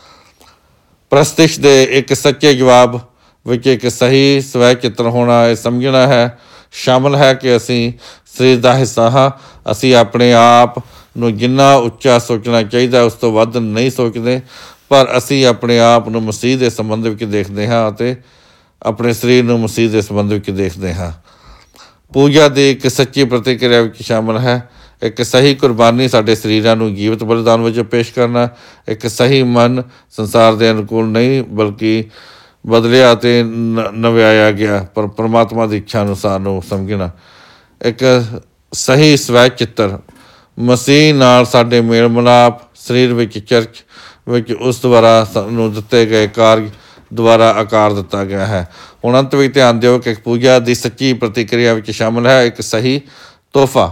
ਪ੍ਰਸਤਿਸ਼ ਦੇ ਇੱਕ ਸੱਚੇ ਜਵਾਬ ਵਿੱਚ ਇੱਕ ਸਹੀ ਸਵੈ ਚਿੱਤਰ ਹੋਣਾ ਇਹ ਸਮਝਣਾ ਹੈ ਸ਼ਾਮਲ ਹੈ ਕਿ ਅਸੀਂ ਸਰੀਰ ਦਾ ਹਿੱਸਾ ਹਾਂ। ਅਸੀਂ ਆਪਣੇ ਆਪ ਨੂੰ ਜਿੰਨਾ ਉੱਚਾ ਸੋਚਣਾ ਚਾਹੀਦਾ ਉਸ ਤੋਂ ਵੱਧ ਨਹੀਂ ਸੋਚਦੇ, ਪਰ ਅਸੀਂ ਆਪਣੇ ਆਪ ਨੂੰ ਮਸੀਹ ਦੇ ਸੰਬੰਧ ਵਿੱਚ ਦੇਖਦੇ ਹਾਂ ਅਤੇ ਆਪਣੇ ਸਰੀਰ ਨੂੰ ਮਸੀਹ ਦੇ ਸੰਬੰਧ ਵਿੱਚ ਦੇਖਦੇ ਹਾਂ। ਪੂਜਾ ਦੀ ਇੱਕ ਸੱਚੀ ਪ੍ਰਤੀਕਿਰਿਆ ਵਿੱਚ ਸ਼ਾਮਲ ਹੈ ਇੱਕ ਸਹੀ ਕੁਰਬਾਨੀ, ਸਾਡੇ ਸਰੀਰਾਂ ਨੂੰ ਜੀਵਤ ਬਲੀਦਾਨ ਵਜੋਂ ਪੇਸ਼ ਕਰਨਾ। ਇੱਕ ਸਹੀ ਮਨ ਸੰਸਾਰ ਦੇ ਅਨੁਕੂਲ ਨਹੀਂ ਬਲਕਿ ਬਦਲਿਆ ਅਤੇ ਨ ਨਵਿਆਇਆ ਗਿਆ ਪਰ ਪਰਮਾਤਮਾ ਦੀ ਇੱਛਾ ਅਨੁਸਾਰ ਨੂੰ ਸਮਝਣਾ। ਇੱਕ ਸਹੀ ਸਵੈ ਚਿੱਤਰ ਮਸੀਹ ਨਾਲ ਸਾਡੇ ਮੇਲ ਮਿਲਾਪ, ਸਰੀਰ ਵਿੱਚ ਚਰਚ ਵਿੱਚ ਉਸ ਦੁਆਰਾ ਸਾਨੂੰ ਦਿੱਤੇ ਗਏ ਕਾਰਜ ਦੁਆਰਾ ਆਕਾਰ ਦਿੱਤਾ ਗਿਆ ਹੈ। ਹੁਣ ਅੰਤ ਵਿੱਚ ਧਿਆਨ ਦਿਓ ਕਿ ਪੂਜਾ ਦੀ ਸੱਚੀ ਪ੍ਰਤੀਕਿਰਿਆ ਵਿੱਚ ਸ਼ਾਮਲ ਹੈ ਇੱਕ ਸਹੀ ਤੋਹਫਾ।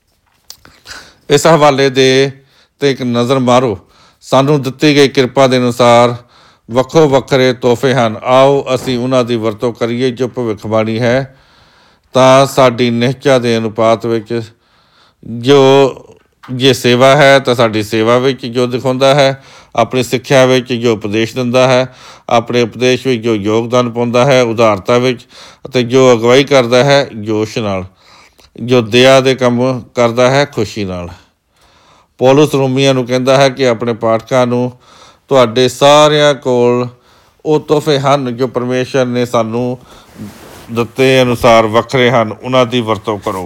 ਇਸ ਹਵਾਲੇ ਦੇ 'ਤੇ ਇੱਕ ਨਜ਼ਰ ਮਾਰੋ। ਸਾਨੂੰ ਦਿੱਤੀ ਗਈ ਕਿਰਪਾ ਦੇ ਅਨੁਸਾਰ ਵੱਖੋ ਵੱਖਰੇ ਤੋਹਫੇ ਹਨ। ਆਓ ਅਸੀਂ ਉਹਨਾਂ ਦੀ ਵਰਤੋਂ ਕਰੀਏ। ਜੋ ਭਵਿੱਖਬਾਣੀ ਹੈ ਤਾਂ ਸਾਡੀ ਨਿਹਚਾ ਦੇ ਅਨੁਪਾਤ ਵਿੱਚ, ਜੋ ਜੇ ਸੇਵਾ ਹੈ ਤਾਂ ਸਾਡੀ ਸੇਵਾ ਵਿੱਚ ਜੋ ਦਿਖਾਉਂਦਾ ਹੈ, ਆਪਣੀ ਸਿੱਖਿਆ ਵਿੱਚ ਜੋ ਉਪਦੇਸ਼ ਦਿੰਦਾ ਹੈ, ਆਪਣੇ ਉਪਦੇਸ਼ ਵਿੱਚ ਜੋ ਯੋਗਦਾਨ ਪਾਉਂਦਾ ਹੈ ਉਦਾਰਤਾ ਵਿੱਚ, ਅਤੇ ਜੋ ਅਗਵਾਈ ਕਰਦਾ ਹੈ ਜੋਸ਼ ਨਾਲ, ਜੋ ਦਇਆ ਦੇ ਕੰਮ ਕਰਦਾ ਹੈ ਖੁਸ਼ੀ ਨਾਲ। ਪੌਲੁਸ ਰੋਮੀਆਂ ਨੂੰ ਕਹਿੰਦਾ ਹੈ ਕਿ ਆਪਣੇ ਪਾਠਕਾਂ ਨੂੰ ਤੁਹਾਡੇ ਸਾਰਿਆਂ ਕੋਲ ਉਹ ਤੋਹਫੇ ਹਨ ਜੋ ਪਰਮੇਸ਼ਰ ਨੇ ਸਾਨੂੰ ਦਿੱਤੇ ਅਨੁਸਾਰ ਵੱਖਰੇ ਹਨ, ਉਹਨਾਂ ਦੀ ਵਰਤੋਂ ਕਰੋ।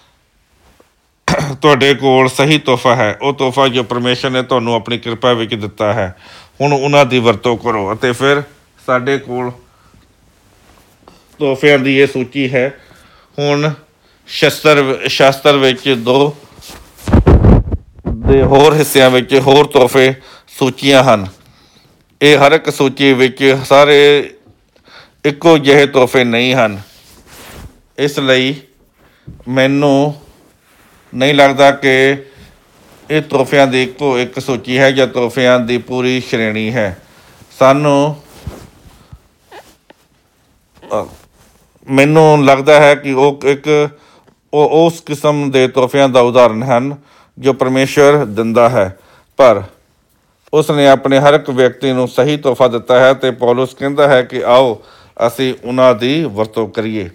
ਤੁਹਾਡੇ ਕੋਲ ਸਹੀ ਤੋਹਫਾ ਹੈ, ਉਹ ਤੋਹਫਾ ਜੋ ਪਰਮੇਸ਼ਰ ਨੇ ਤੁਹਾਨੂੰ ਆਪਣੀ ਕਿਰਪਾ ਵਿੱਚ ਦਿੱਤਾ ਹੈ। ਹੁਣ ਉਹਨਾਂ ਦੀ ਵਰਤੋਂ ਕਰੋ। ਅਤੇ ਫਿਰ ਸਾਡੇ ਕੋਲ ਤੋਹਫਿਆਂ ਦੀ ਇਹ ਸੂਚੀ ਹੈ। ਹੁਣ ਸ਼ਸਤਰ ਸ਼ਾਸਤਰ ਵਿੱਚ ਦੋ ਦੇ ਹੋਰ ਹਿੱਸਿਆਂ ਵਿੱਚ ਹੋਰ ਤੋਹਫੇ ਸੂਚੀਆਂ ਹਨ। ਇਹ ਹਰ ਇੱਕ ਸੂਚੀ ਵਿੱਚ ਸਾਰੇ ਇੱਕੋ ਜਿਹੇ ਤੋਹਫੇ ਨਹੀਂ ਹਨ। ਇਸ ਲਈ ਮੈਨੂੰ ਨਹੀਂ ਲੱਗਦਾ ਕਿ ਇਹ ਤੋਹਫਿਆਂ ਦੀ ਇੱਕੋ ਇੱਕ ਸੂਚੀ ਹੈ ਜਾਂ ਤੋਹਫਿਆਂ ਦੀ ਪੂਰੀ ਸ਼੍ਰੇਣੀ ਹੈ। ਸਾਨੂੰ ਮੈਨੂੰ ਲੱਗਦਾ ਹੈ ਕਿ ਉਹ ਇੱਕ ਉਹ ਉਸ ਕਿਸਮ ਦੇ ਤੋਹਫਿਆਂ ਦਾ ਉਦਾਹਰਨ ਹਨ ਜੋ ਪਰਮੇਸ਼ਰ ਦਿੰਦਾ ਹੈ, ਪਰ ਉਸ ਨੇ ਆਪਣੇ ਹਰ ਇੱਕ ਵਿਅਕਤੀ ਨੂੰ ਸਹੀ ਤੋਹਫਾ ਦਿੱਤਾ ਹੈ ਅਤੇ ਪੌਲੁਸ ਕਹਿੰਦਾ ਹੈ ਕਿ ਆਓ ਅਸੀਂ ਉਹਨਾਂ ਦੀ ਵਰਤੋਂ ਕਰੀਏ।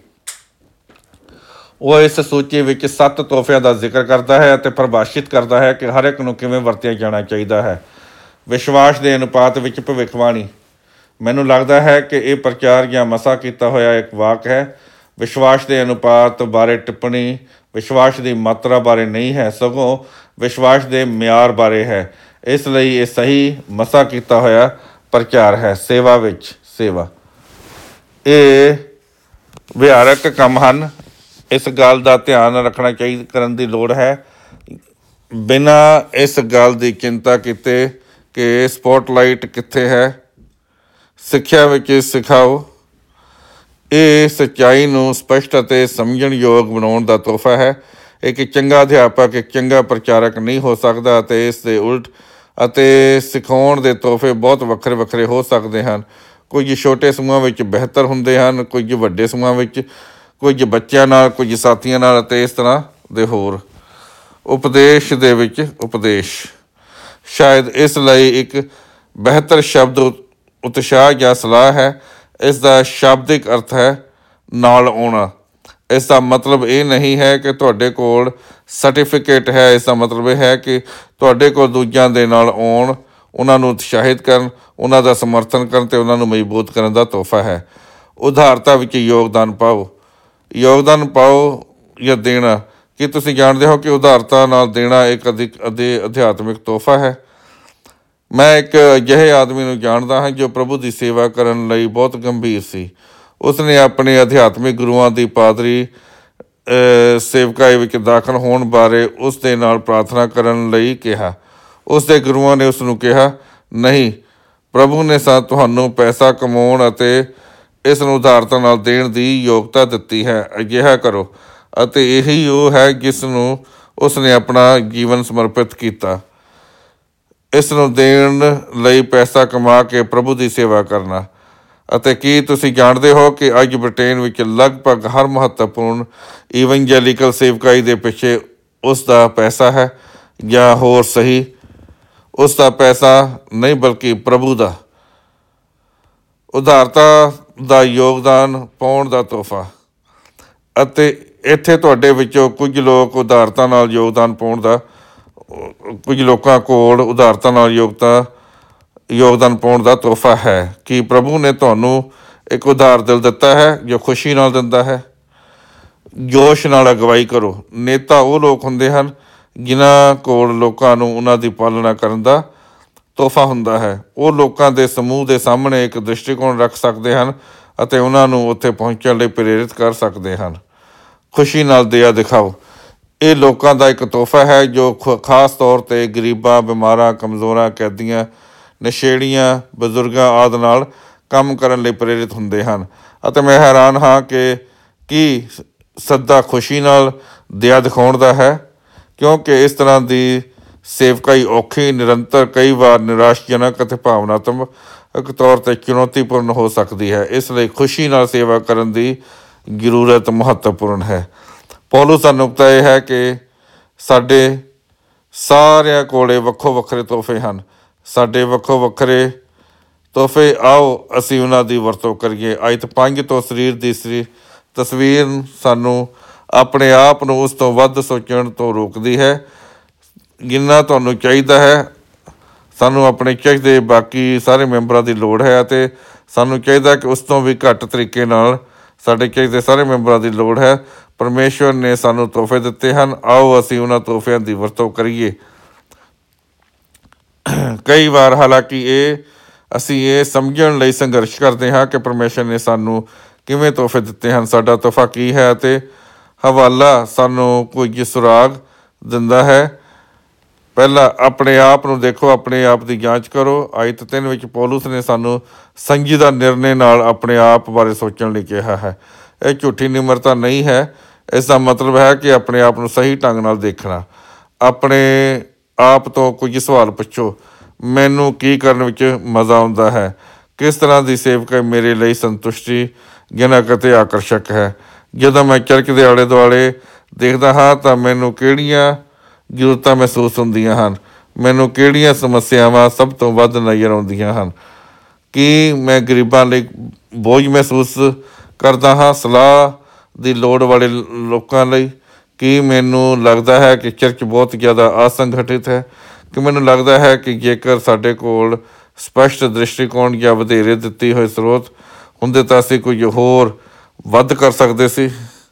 ਉਹ ਇਸ ਸੂਚੀ ਵਿੱਚ ਸੱਤ ਤੋਹਫਿਆਂ ਦਾ ਜ਼ਿਕਰ ਕਰਦਾ ਹੈ ਅਤੇ ਪਰਿਭਾਸ਼ਿਤ ਕਰਦਾ ਹੈ ਕਿ ਹਰ ਇੱਕ ਨੂੰ ਕਿਵੇਂ ਵਰਤਿਆ ਜਾਣਾ ਚਾਹੀਦਾ ਹੈ। ਵਿਸ਼ਵਾਸ ਦੇ ਅਨੁਪਾਤ ਵਿੱਚ ਭਵਿੱਖਬਾਣੀ। ਮੈਨੂੰ ਲੱਗਦਾ ਹੈ ਕਿ ਇਹ ਪ੍ਰਚਾਰ ਜਾਂ ਮਸਾ ਕੀਤਾ ਹੋਇਆ ਇੱਕ ਵਾਕ ਹੈ। ਵਿਸ਼ਵਾਸ ਦੇ ਅਨੁਪਾਤ ਬਾਰੇ ਟਿੱਪਣੀ ਵਿਸ਼ਵਾਸ ਦੀ ਮਾਤਰਾ ਬਾਰੇ ਨਹੀਂ ਹੈ, ਸਗੋਂ ਵਿਸ਼ਵਾਸ ਦੇ ਮਿਆਰ ਬਾਰੇ ਹੈ। ਇਸ ਲਈ ਇਹ ਸਹੀ ਮਸਾ ਕੀਤਾ ਹੋਇਆ ਪ੍ਰਚਾਰ ਹੈ। ਸੇਵਾ ਵਿੱਚ ਸੇਵਾ, ਇਹ ਵਿਹਾਰਕ ਕੰਮ ਹਨ। ਇਸ ਗੱਲ ਦਾ ਧਿਆਨ ਰੱਖਣਾ ਚਾਹੀਦਾ ਕਰਨ ਦੀ ਲੋੜ ਹੈ, ਬਿਨਾਂ ਇਸ ਗੱਲ ਦੀ ਚਿੰਤਾ ਕੀਤੇ ਕਿ ਸਪੋਟਲਾਈਟ ਕਿੱਥੇ ਹੈ। ਸਿੱਖਿਆ ਵਿੱਚ ਸਿਖਾਓ। ਇਹ ਸੱਚਾਈ ਨੂੰ ਸਪਸ਼ਟ ਅਤੇ ਸਮਝਣਯੋਗ ਬਣਾਉਣ ਦਾ ਤੋਹਫਾ ਹੈ। ਇੱਕ ਚੰਗਾ ਅਧਿਆਪਕ ਇੱਕ ਚੰਗਾ ਪ੍ਰਚਾਰਕ ਨਹੀਂ ਹੋ ਸਕਦਾ ਅਤੇ ਇਸ ਦੇ ਉਲਟ ਅਤੇ ਸਿਖਾਉਣ ਦੇ ਤੋਹਫੇ ਬਹੁਤ ਵੱਖਰੇ ਵੱਖਰੇ ਹੋ ਸਕਦੇ ਹਨ। ਕੁਝ ਛੋਟੇ ਸਮੂਹਾਂ ਵਿੱਚ ਬਿਹਤਰ ਹੁੰਦੇ ਹਨ, ਕੁਝ ਵੱਡੇ ਸਮੂਹਾਂ ਵਿੱਚ, ਕੁਝ ਬੱਚਿਆਂ ਨਾਲ, ਕੁਝ ਸਾਥੀਆਂ ਨਾਲ ਅਤੇ ਇਸ ਤਰ੍ਹਾਂ ਦੇ ਹੋਰ। ਉਪਦੇਸ਼ ਦੇ ਵਿੱਚ ਉਪਦੇਸ਼ ਸ਼ਾਇਦ ਇਸ ਲਈ ਇੱਕ ਬਿਹਤਰ ਸ਼ਬਦ ਉਤਸ਼ਾਹ ਜਾਂ ਸਲਾਹ ਹੈ। ਇਸ ਦਾ ਸ਼ਾਬਦਿਕ ਅਰਥ ਹੈ ਨਾਲ ਆਉਣਾ। ਇਸ ਦਾ ਮਤਲਬ ਇਹ ਨਹੀਂ ਹੈ ਕਿ ਤੁਹਾਡੇ ਕੋਲ ਸਰਟੀਫਿਕੇਟ ਹੈ। ਇਸ ਦਾ ਮਤਲਬ ਇਹ ਹੈ ਕਿ ਤੁਹਾਡੇ ਕੋਲ ਦੂਜਿਆਂ ਦੇ ਨਾਲ ਆਉਣ, ਉਹਨਾਂ ਨੂੰ ਉਤਸ਼ਾਹਿਤ ਕਰਨ, ਉਹਨਾਂ ਦਾ ਸਮਰਥਨ ਕਰਨ ਅਤੇ ਉਹਨਾਂ ਨੂੰ ਮਜ਼ਬੂਤ ਕਰਨ ਦਾ ਤੋਹਫਾ ਹੈ। ਉਦਾਰਤਾ ਵਿੱਚ ਯੋਗਦਾਨ ਪਾਓ। ਯੋਗਦਾਨ ਪਾਓ ਜਾਂ ਦੇਣਾ ਕੀ ਤੁਸੀਂ ਜਾਣਦੇ ਹੋ ਕਿ ਉਦਾਰਤਾ ਨਾਲ ਦੇਣਾ ਇੱਕ ਅਧਿਕ ਅਧੇ ਅਧਿਆਤਮਿਕ ਤੋਹਫਾ ਹੈ? ਮੈਂ ਇੱਕ ਅਜਿਹੇ ਆਦਮੀ ਨੂੰ ਜਾਣਦਾ ਹਾਂ ਜੋ ਪ੍ਰਭੂ ਦੀ ਸੇਵਾ ਕਰਨ ਲਈ ਬਹੁਤ ਗੰਭੀਰ ਸੀ। ਉਸਨੇ ਆਪਣੇ ਅਧਿਆਤਮਿਕ ਗੁਰੂਆਂ ਦੀ ਪਾਦਰੀ ਸੇਵਕਾਈ ਵਿੱਚ ਦਾਖਲ ਹੋਣ ਬਾਰੇ ਉਸ ਦੇ ਨਾਲ ਪ੍ਰਾਰਥਨਾ ਕਰਨ ਲਈ ਕਿਹਾ। ਉਸ ਦੇ ਗੁਰੂਆਂ ਨੇ ਉਸ ਨੂੰ ਕਿਹਾ, ਨਹੀਂ, ਪ੍ਰਭੂ ਨੇ ਸਾ ਤੁਹਾਨੂੰ ਪੈਸਾ ਕਮਾਉਣ ਅਤੇ ਇਸ ਨੂੰ ਉਦਾਰਤਾ ਨਾਲ ਦੇਣ ਦੀ ਯੋਗਤਾ ਦਿੱਤੀ ਹੈ। ਅਜਿਹਾ ਕਰੋ ਅਤੇ ਇਹੀ ਉਹ ਹੈ ਜਿਸ ਨੂੰ ਉਸਨੇ ਆਪਣਾ ਜੀਵਨ ਸਮਰਪਿਤ ਕੀਤਾ। ਇਸ ਨੂੰ ਦੇਣ ਲਈ ਪੈਸਾ ਕਮਾ ਕੇ ਪ੍ਰਭੂ ਦੀ ਸੇਵਾ ਕਰਨਾ। ਅਤੇ ਕੀ ਤੁਸੀਂ ਜਾਣਦੇ ਹੋ ਕਿ ਅੱਜ ਬ੍ਰਿਟੇਨ ਵਿੱਚ ਲਗਭਗ ਹਰ ਮਹੱਤਵਪੂਰਨ ਇਵੈਂਜੈਲੀਕਲ ਸੇਵਕਾਈ ਦੇ ਪਿੱਛੇ ਉਸ ਦਾ ਪੈਸਾ ਹੈ, ਜਾਂ ਹੋਰ ਸਹੀ, ਉਸ ਦਾ ਪੈਸਾ ਨਹੀਂ ਬਲਕਿ ਪ੍ਰਭੂ ਦਾ। ਉਦਾਰਤਾ ਦਾ ਯੋਗਦਾਨ ਪਾਉਣ ਦਾ ਤੋਹਫਾ। ਅਤੇ ਇੱਥੇ ਤੁਹਾਡੇ ਵਿੱਚੋਂ ਕੁਝ ਲੋਕ ਉਦਾਰਤਾ ਨਾਲ ਯੋਗਦਾਨ ਪਾਉਣ ਦਾ ਕੁਝ ਲੋਕਾਂ ਕੋਲ ਉਦਾਰਤਾ ਨਾਲ ਯੋਗਤਾ ਯੋਗਦਾਨ ਪਾਉਣ ਦਾ ਤੋਹਫਾ ਹੈ। ਕੀ ਪ੍ਰਭੂ ਨੇ ਤੁਹਾਨੂੰ ਇੱਕ ਉਦਾਰ ਦਿਲ ਦਿੱਤਾ ਹੈ ਜੋ ਖੁਸ਼ੀ ਨਾਲ ਦਿੰਦਾ ਹੈ? ਜੋਸ਼ ਨਾਲ ਅਗਵਾਈ ਕਰੋ। ਨੇਤਾ ਉਹ ਲੋਕ ਹੁੰਦੇ ਹਨ ਜਿਨ੍ਹਾਂ ਕੋਲ ਲੋਕਾਂ ਨੂੰ ਉਹਨਾਂ ਦੀ ਪਾਲਣਾ ਕਰਨ ਦਾ ਤੋਹਫਾ ਹੁੰਦਾ ਹੈ। ਉਹ ਲੋਕਾਂ ਦੇ ਸਮੂਹ ਦੇ ਸਾਹਮਣੇ ਇੱਕ ਦ੍ਰਿਸ਼ਟੀਕੋਣ ਰੱਖ ਸਕਦੇ ਹਨ ਅਤੇ ਉਹਨਾਂ ਨੂੰ ਉੱਥੇ ਪਹੁੰਚਣ ਲਈ ਪ੍ਰੇਰਿਤ ਕਰ ਸਕਦੇ ਹਨ। ਖੁਸ਼ੀ ਨਾਲ ਦਇਆ ਦਿਖਾਓ। ਇਹ ਲੋਕਾਂ ਦਾ ਇੱਕ ਤੋਹਫਾ ਹੈ ਜੋ ਖ ਖਾਸ ਤੌਰ 'ਤੇ ਗਰੀਬਾਂ, ਬਿਮਾਰਾਂ, ਕਮਜ਼ੋਰਾਂ, ਕੈਦੀਆਂ, ਨਸ਼ੇੜੀਆਂ, ਬਜ਼ੁਰਗਾਂ ਆਦਿ ਨਾਲ ਕੰਮ ਕਰਨ ਲਈ ਪ੍ਰੇਰਿਤ ਹੁੰਦੇ ਹਨ। ਅਤੇ ਮੈਂ ਹੈਰਾਨ ਹਾਂ ਕਿ ਕੀ ਸੱਦਾ ਖੁਸ਼ੀ ਨਾਲ ਦਇਆ ਦਿਖਾਉਣ ਦਾ ਹੈ, ਕਿਉਂਕਿ ਇਸ ਤਰ੍ਹਾਂ ਦੀ ਸੇਵਕਾਈ ਔਖੀ, ਨਿਰੰਤਰ, ਕਈ ਵਾਰ ਨਿਰਾਸ਼ਾਜਨਕ ਅਤੇ ਭਾਵਨਾਤਮਕ ਤੌਰ 'ਤੇ ਚੁਣੌਤੀਪੂਰਨ ਹੋ ਸਕਦੀ ਹੈ। ਇਸ ਲਈ ਖੁਸ਼ੀ ਨਾਲ ਸੇਵਾ ਕਰਨ ਦੀ ਜ਼ਰੂਰਤ ਮਹੱਤਵਪੂਰਨ ਹੈ। ਪੌਲੁਸ ਦਾ ਨੁਕਤਾ ਇਹ ਹੈ ਕਿ ਸਾਡੇ ਸਾਰਿਆਂ ਕੋਲ ਵੱਖੋ ਵੱਖਰੇ ਤੋਹਫੇ ਹਨ। ਸਾਡੇ ਵੱਖੋ ਵੱਖਰੇ ਤੋਹਫੇ, ਆਓ ਅਸੀਂ ਉਹਨਾਂ ਦੀ ਵਰਤੋਂ ਕਰੀਏ। ਆਇਤ ਪੰਜ ਤੋਂ ਸਰੀਰ ਦੀ ਸਰੀ ਤਸਵੀਰ ਸਾਨੂੰ ਆਪਣੇ ਆਪ ਨੂੰ ਉਸ ਤੋਂ ਵੱਧ ਸੋਚਣ ਤੋਂ ਰੋਕਦੀ ਹੈ ਜਿੰਨਾ ਤੁਹਾਨੂੰ ਚਾਹੀਦਾ ਹੈ। ਸਾਨੂੰ ਆਪਣੇ ਚਰਚ ਦੇ ਬਾਕੀ ਸਾਰੇ ਮੈਂਬਰਾਂ ਦੀ ਲੋੜ ਹੈ ਅਤੇ ਸਾਨੂੰ ਚਾਹੀਦਾ ਕਿ ਉਸ ਤੋਂ ਵੀ ਘੱਟ ਤਰੀਕੇ ਨਾਲ ਸਾਡੇ ਚਰਚ ਦੇ ਸਾਰੇ ਮੈਂਬਰਾਂ ਦੀ ਲੋੜ ਹੈ। ਪਰਮੇਸ਼ਵਰ ਨੇ ਸਾਨੂੰ ਤੋਹਫੇ ਦਿੱਤੇ ਹਨ, ਆਓ ਅਸੀਂ ਉਹਨਾਂ ਤੋਹਫਿਆਂ ਦੀ ਵਰਤੋਂ ਕਰੀਏ। ਕਈ ਵਾਰ ਹਾਲਾਂਕਿ ਇਹ ਅਸੀਂ ਇਹ ਸਮਝਣ ਲਈ ਸੰਘਰਸ਼ ਕਰਦੇ ਹਾਂ ਕਿ ਪਰਮੇਸ਼ਵਰ ਨੇ ਸਾਨੂੰ ਕਿਵੇਂ ਤੋਹਫੇ ਦਿੱਤੇ ਹਨ, ਸਾਡਾ ਤੋਹਫਾ ਕੀ ਹੈ, ਅਤੇ ਹਵਾਲਾ ਸਾਨੂੰ ਕੁਝ ਸੁਰਾਗ ਦਿੰਦਾ ਹੈ। ਪਹਿਲਾਂ ਆਪਣੇ ਆਪ ਨੂੰ ਦੇਖੋ, ਆਪਣੇ ਆਪ ਦੀ ਜਾਂਚ ਕਰੋ। ਆਇਤ ਤਿੰਨ ਵਿੱਚ ਪੌਲੁਸ ਨੇ ਸਾਨੂੰ ਸੰਜੀਦਾ ਨਿਰਣੇ ਨਾਲ ਆਪਣੇ ਆਪ ਬਾਰੇ ਸੋਚਣ ਲਈ ਕਿਹਾ ਹੈ। ਇਹ ਝੂਠੀ ਨਿਮਰਤਾ ਨਹੀਂ ਹੈ। ਇਸ ਦਾ ਮਤਲਬ ਹੈ ਕਿ ਆਪਣੇ ਆਪ ਨੂੰ ਸਹੀ ਢੰਗ ਨਾਲ ਦੇਖਣਾ। ਆਪਣੇ ਆਪ ਤੋਂ ਕੁਝ ਸਵਾਲ ਪੁੱਛੋ। ਮੈਨੂੰ ਕੀ ਕਰਨ ਵਿੱਚ ਮਜ਼ਾ ਆਉਂਦਾ ਹੈ? ਕਿਸ ਤਰ੍ਹਾਂ ਦੀ ਸੇਵਕਾਈ ਮੇਰੇ ਲਈ ਸੰਤੁਸ਼ਟੀਜਨਕ ਅਤੇ ਆਕਰਸ਼ਕ ਹੈ? ਜਦੋਂ ਮੈਂ ਚਰਚ ਦੇ ਆਲੇ ਦੁਆਲੇ ਦੇਖਦਾ ਹਾਂ ਤਾਂ ਮੈਨੂੰ ਕਿਹੜੀਆਂ ਜ਼ਰੂਰਤਾਂ ਮਹਿਸੂਸ ਹੁੰਦੀਆਂ ਹਨ? ਮੈਨੂੰ ਕਿਹੜੀਆਂ ਸਮੱਸਿਆਵਾਂ ਸਭ ਤੋਂ ਵੱਧ ਨਜ਼ਰ ਆਉਂਦੀਆਂ ਹਨ? ਕੀ ਮੈਂ ਗਰੀਬਾਂ ਲਈ ਬੋਝ ਮਹਿਸੂਸ ਕਰਦਾ ਹਾਂ? ਸਲਾਹ ਦੀ ਲੋੜ ਵਾਲੇ ਲੋਕਾਂ ਲਈ? ਕੀ ਮੈਨੂੰ ਲੱਗਦਾ ਹੈ ਕਿ ਚਰਚ ਬਹੁਤ ਜ਼ਿਆਦਾ ਅਸੰਗਠਿਤ ਹੈ? ਕਿ ਮੈਨੂੰ ਲੱਗਦਾ ਹੈ ਕਿ ਜੇਕਰ ਸਾਡੇ ਕੋਲ ਸਪਸ਼ਟ ਦ੍ਰਿਸ਼ਟੀਕੋਣ ਜਾਂ ਵਧੇਰੇ ਦਿੱਤੀ ਹੋਏ ਸਰੋਤ ਹੁੰਦੇ ਤਾਂ ਅਸੀਂ ਕੁਝ ਹੋਰ ਵੱਧ ਕਰ ਸਕਦੇ ਸੀ?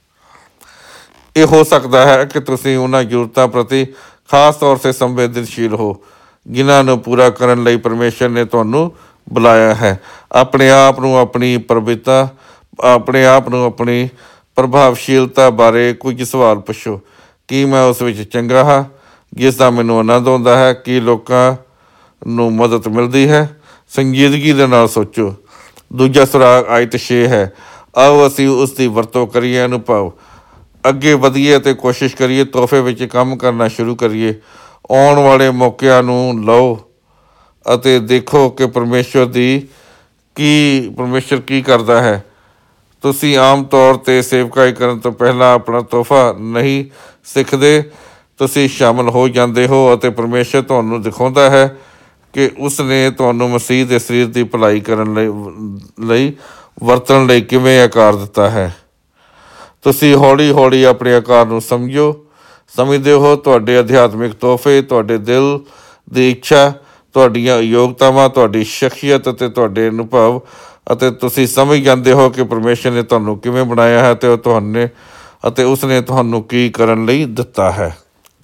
ਇਹ ਹੋ ਸਕਦਾ ਹੈ ਕਿ ਤੁਸੀਂ ਉਹਨਾਂ ਜ਼ਰੂਰਤਾਂ ਪ੍ਰਤੀ ਖਾਸ ਤੌਰ 'ਤੇ ਸੰਵੇਦਨਸ਼ੀਲ ਹੋ ਜਿਨ੍ਹਾਂ ਨੂੰ ਪੂਰਾ ਕਰਨ ਲਈ ਪਰਮੇਸ਼ਰ ਨੇ ਤੁਹਾਨੂੰ ਬੁਲਾਇਆ ਹੈ। ਆਪਣੇ ਆਪ ਨੂੰ ਆਪਣੀ ਪ੍ਰਭਿਤਾ ਆਪਣੇ ਆਪ ਨੂੰ ਆਪਣੀ ਪ੍ਰਭਾਵਸ਼ੀਲਤਾ ਬਾਰੇ ਕੁਝ ਸਵਾਲ ਪੁੱਛੋ। ਕੀ ਮੈਂ ਉਸ ਵਿੱਚ ਚੰਗਾ ਹਾਂ ਜਿਸ ਦਾ ਮੈਨੂੰ ਆਨੰਦ ਆਉਂਦਾ ਹੈ? ਕੀ ਲੋਕਾਂ ਨੂੰ ਮਦਦ ਮਿਲਦੀ ਹੈ? ਸੰਜੀਦਗੀ ਦੇ ਨਾਲ ਸੋਚੋ। ਦੂਜਾ ਸੁਰਾਗ ਆਇਤ ਛੇ ਹੈ। ਆਓ ਅਸੀਂ ਉਸ ਦੀ ਵਰਤੋਂ ਕਰੀਏ। ਅਨੁਭਵ ਅੱਗੇ ਵਧੀਏ ਅਤੇ ਕੋਸ਼ਿਸ਼ ਕਰੀਏ ਤੋਹਫੇ ਵਿੱਚ ਕੰਮ ਕਰਨਾ ਸ਼ੁਰੂ ਕਰੀਏ। ਆਉਣ ਵਾਲੇ ਮੌਕਿਆਂ ਨੂੰ ਲਓ ਅਤੇ ਦੇਖੋ ਕਿ ਪਰਮੇਸ਼ਵਰ ਦੀ ਕੀ ਪਰਮੇਸ਼ਵਰ ਕੀ ਕਰਦਾ ਹੈ। ਤੁਸੀਂ ਆਮ ਤੌਰ 'ਤੇ ਸੇਵਕਾਈ ਕਰਨ ਤੋਂ ਪਹਿਲਾਂ ਆਪਣਾ ਤੋਹਫਾ ਨਹੀਂ ਸਿੱਖਦੇ, ਤੁਸੀਂ ਸ਼ਾਮਲ ਹੋ ਜਾਂਦੇ ਹੋ ਅਤੇ ਪਰਮੇਸ਼ਵਰ ਤੁਹਾਨੂੰ ਦਿਖਾਉਂਦਾ ਹੈ ਕਿ ਉਸ ਨੇ ਤੁਹਾਨੂੰ ਮਸੀਹ ਦੇ ਸਰੀਰ ਦੀ ਭਲਾਈ ਕਰਨ ਲਈ ਲਈ ਵਰਤਣ ਲਈ ਕਿਵੇਂ ਆਕਾਰ ਦਿੱਤਾ ਹੈ। ਤੁਸੀਂ ਹੌਲੀ ਹੌਲੀ ਆਪਣੇ ਆਕਾਰ ਨੂੰ ਸਮਝੋ ਸਮਝਦੇ ਹੋ। ਤੁਹਾਡੇ ਅਧਿਆਤਮਿਕ ਤੋਹਫੇ, ਤੁਹਾਡੇ ਦਿਲ ਦੀ ਇੱਛਾ, ਤੁਹਾਡੀਆਂ ਯੋਗਤਾਵਾਂ, ਤੁਹਾਡੀ ਸ਼ਖਸੀਅਤ ਅਤੇ ਤੁਹਾਡੇ ਅਨੁਭਵ, ਅਤੇ ਤੁਸੀਂ ਸਮਝ ਜਾਂਦੇ ਹੋ ਕਿ ਪਰਮੇਸ਼ਰ ਨੇ ਤੁਹਾਨੂੰ ਕਿਵੇਂ ਬਣਾਇਆ ਹੈ ਅਤੇ ਉਹ ਤੁਹਾਨੂੰ ਅਤੇ ਉਸਨੇ ਤੁਹਾਨੂੰ ਕੀ ਕਰਨ ਲਈ ਦਿੱਤਾ ਹੈ।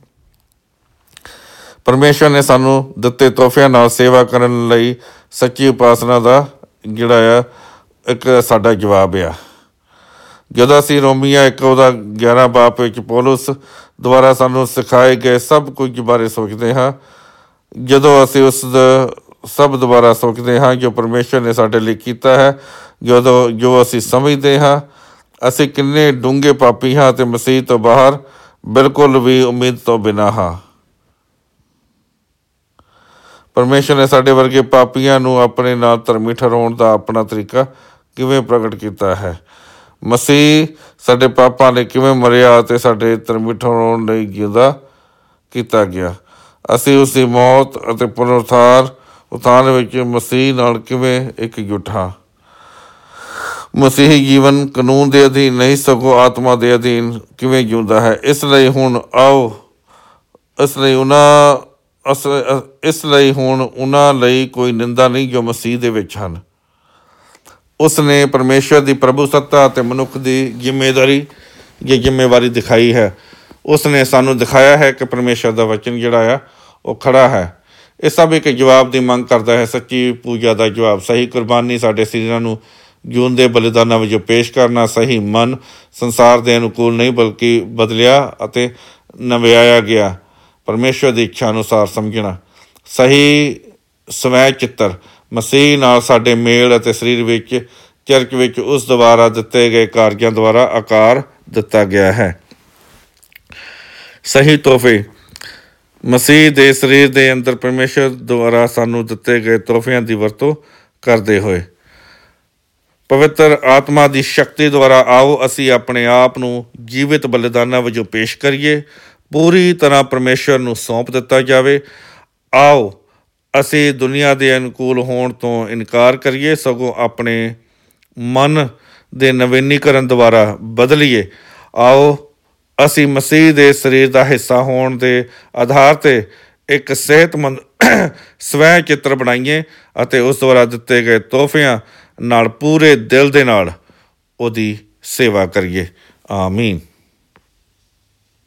ਪਰਮੇਸ਼ਵਰ ਨੇ ਸਾਨੂੰ ਦਿੱਤੇ ਤੋਹਫਿਆਂ ਨਾਲ ਸੇਵਾ ਕਰਨ ਲਈ ਸੱਚੀ ਉਪਾਸਨਾ ਦਾ ਜਿਹੜਾ ਆ ਇੱਕ ਸਾਡਾ ਜਵਾਬ ਆ। ਜਦੋਂ ਅਸੀਂ ਰੋਮੀਆਂ ਇੱਕ ਉਹਦਾ ਗਿਆਰਾਂ ਬਾਪ ਵਿੱਚ ਪੌਲੁਸ ਦੁਆਰਾ ਸਾਨੂੰ ਸਿਖਾਏ ਗਏ ਸਭ ਕੁਝ ਬਾਰੇ ਸੋਚਦੇ ਹਾਂ, ਜਦੋਂ ਅਸੀਂ ਉਸ ਸਭ ਦੁਬਾਰਾ ਸੋਚਦੇ ਹਾਂ ਜੋ ਪਰਮੇਸ਼ਵਰ ਨੇ ਸਾਡੇ ਲਈ ਕੀਤਾ ਹੈ, ਜਦੋਂ ਜੋ ਅਸੀਂ ਸਮਝਦੇ ਹਾਂ ਅਸੀਂ ਕਿੰਨੇ ਡੂੰਘੇ ਪਾਪੀ ਹਾਂ ਅਤੇ ਮਸੀਹ ਤੋਂ ਬਾਹਰ ਬਿਲਕੁਲ ਵੀ ਉਮੀਦ ਤੋਂ ਬਿਨਾਂ ਹਾਂ। ਪਰਮੇਸ਼ਵਰ ਨੇ ਸਾਡੇ ਵਰਗੇ ਪਾਪੀਆਂ ਨੂੰ ਆਪਣੇ ਨਾਲ ਧਰਮੀ ਠਹਿਰਾਉਣ ਦਾ ਆਪਣਾ ਤਰੀਕਾ ਕਿਵੇਂ ਪ੍ਰਗਟ ਕੀਤਾ ਹੈ। ਮਸੀਹ ਸਾਡੇ ਪਾਪਾਂ ਲਈ ਕਿਵੇਂ ਮਰਿਆ ਅਤੇ ਸਾਡੇ ਧਰਮੀ ਠਹਿਰਾਉਣ ਲਈ ਜਿਉਂਦਾ ਕੀਤਾ ਗਿਆ। ਅਸੀਂ ਉਸ ਦੀ ਮੌਤ ਅਤੇ ਪੁਨਰੁੱਥਾਨ ਉਥਾਨ ਵਿੱਚ ਮਸੀਹ ਨਾਲ ਕਿਵੇਂ ਇਕਜੁੱਟ ਹਾਂ। ਮਸੀਹੀ ਜੀਵਨ ਕਾਨੂੰਨ ਦੇ ਅਧੀਨ ਨਹੀਂ ਸਗੋਂ ਆਤਮਾ ਦੇ ਅਧੀਨ ਕਿਵੇਂ ਜਿਉਂਦਾ ਹੈ। ਇਸ ਲਈ ਹੁਣ ਆਓ ਇਸ ਲਈ ਉਹਨਾਂ ਅਸ ਇਸ ਲਈ ਹੁਣ ਉਹਨਾਂ ਲਈ ਕੋਈ ਨਿੰਦਾ ਨਹੀਂ ਜੋ ਮਸੀਹ ਦੇ ਵਿੱਚ ਹਨ। ਉਸ ਨੇ ਪਰਮੇਸ਼ਵਰ ਦੀ ਪ੍ਰਭੂ ਸੱਤਾ ਅਤੇ ਮਨੁੱਖ ਦੀ ਜ਼ਿੰਮੇਦਾਰੀ ਜਾਂ ਜ਼ਿੰਮੇਵਾਰੀ ਦਿਖਾਈ ਹੈ। ਉਸ ਨੇ ਸਾਨੂੰ ਦਿਖਾਇਆ ਹੈ ਕਿ ਪਰਮੇਸ਼ਵਰ ਦਾ ਵਚਨ ਜਿਹੜਾ ਆ ਉਹ ਖੜਾ ਹੈ। ਇਹ ਸਭ ਇੱਕ ਜਵਾਬ ਦੀ ਮੰਗ ਕਰਦਾ ਹੈ, ਸੱਚੀ ਪੂਜਾ ਦਾ ਜਵਾਬ, ਸਹੀ ਕੁਰਬਾਨੀ, ਸਾਡੇ ਸਰੀਰਾਂ ਨੂੰ ਜਿਉਂਦੇ ਬਲੀਦਾਨਾਂ ਵਜੋਂ ਪੇਸ਼ ਕਰਨਾ, ਸਹੀ ਮਨ ਸੰਸਾਰ ਦੇ ਅਨੁਕੂਲ ਨਹੀਂ ਬਲਕਿ ਬਦਲਿਆ ਅਤੇ ਨਵਿਆਇਆ ਗਿਆ ਪਰਮੇਸ਼ਵਰ ਦੀ ਇੱਛਾ ਅਨੁਸਾਰ ਸਮਝਣਾ, ਸਹੀ ਸਵੈ ਚਿੱਤਰ, ਮਸੀਹ ਨਾਲ ਸਾਡੇ ਮੇਲ ਅਤੇ ਸਰੀਰ ਵਿੱਚ ਚਰਚ ਵਿੱਚ ਉਸ ਦੁਆਰਾ ਦਿੱਤੇ ਗਏ ਕਾਰਜਾਂ ਦੁਆਰਾ ਆਕਾਰ ਦਿੱਤਾ ਗਿਆ ਹੈ। ਸਹੀ ਤੋਹਫੇ, ਮਸੀਹ ਦੇ ਸਰੀਰ ਦੇ ਅੰਦਰ ਪਰਮੇਸ਼ਵਰ ਦੁਆਰਾ ਸਾਨੂੰ ਦਿੱਤੇ ਗਏ ਤੋਹਫਿਆਂ ਦੀ ਵਰਤੋਂ ਕਰਦੇ ਹੋਏ ਪਵਿੱਤਰ ਆਤਮਾ ਦੀ ਸ਼ਕਤੀ ਦੁਆਰਾ ਆਓ ਅਸੀਂ ਆਪਣੇ ਆਪ ਨੂੰ ਜੀਵਿਤ ਬਲੀਦਾਨਾਂ ਵਜੋਂ ਪੇਸ਼ ਕਰੀਏ, ਪੂਰੀ ਤਰ੍ਹਾਂ ਪਰਮੇਸ਼ਵਰ ਨੂੰ ਸੌਂਪ ਦਿੱਤਾ ਜਾਵੇ। ਆਓ ਅਸੀਂ ਦੁਨੀਆ ਦੇ ਅਨੁਕੂਲ ਹੋਣ ਤੋਂ ਇਨਕਾਰ ਕਰੀਏ, ਸਗੋਂ ਆਪਣੇ ਮਨ ਦੇ ਨਵੀਨੀਕਰਨ ਦੁਆਰਾ ਬਦਲੀਏ। ਆਓ ਅਸੀਂ ਮਸੀਹ ਦੇ ਸਰੀਰ ਦਾ ਹਿੱਸਾ ਹੋਣ ਦੇ ਆਧਾਰ 'ਤੇ ਇੱਕ ਸਿਹਤਮੰਦ ਸਵੈ ਚਿੱਤਰ ਬਣਾਈਏ ਅਤੇ ਉਸ ਦੁਆਰਾ ਦਿੱਤੇ ਗਏ ਤੋਹਫਿਆਂ ਨਾਲ ਪੂਰੇ ਦਿਲ ਦੇ ਨਾਲ ਉਹਦੀ ਸੇਵਾ ਕਰੀਏ। ਆਮੀਨ।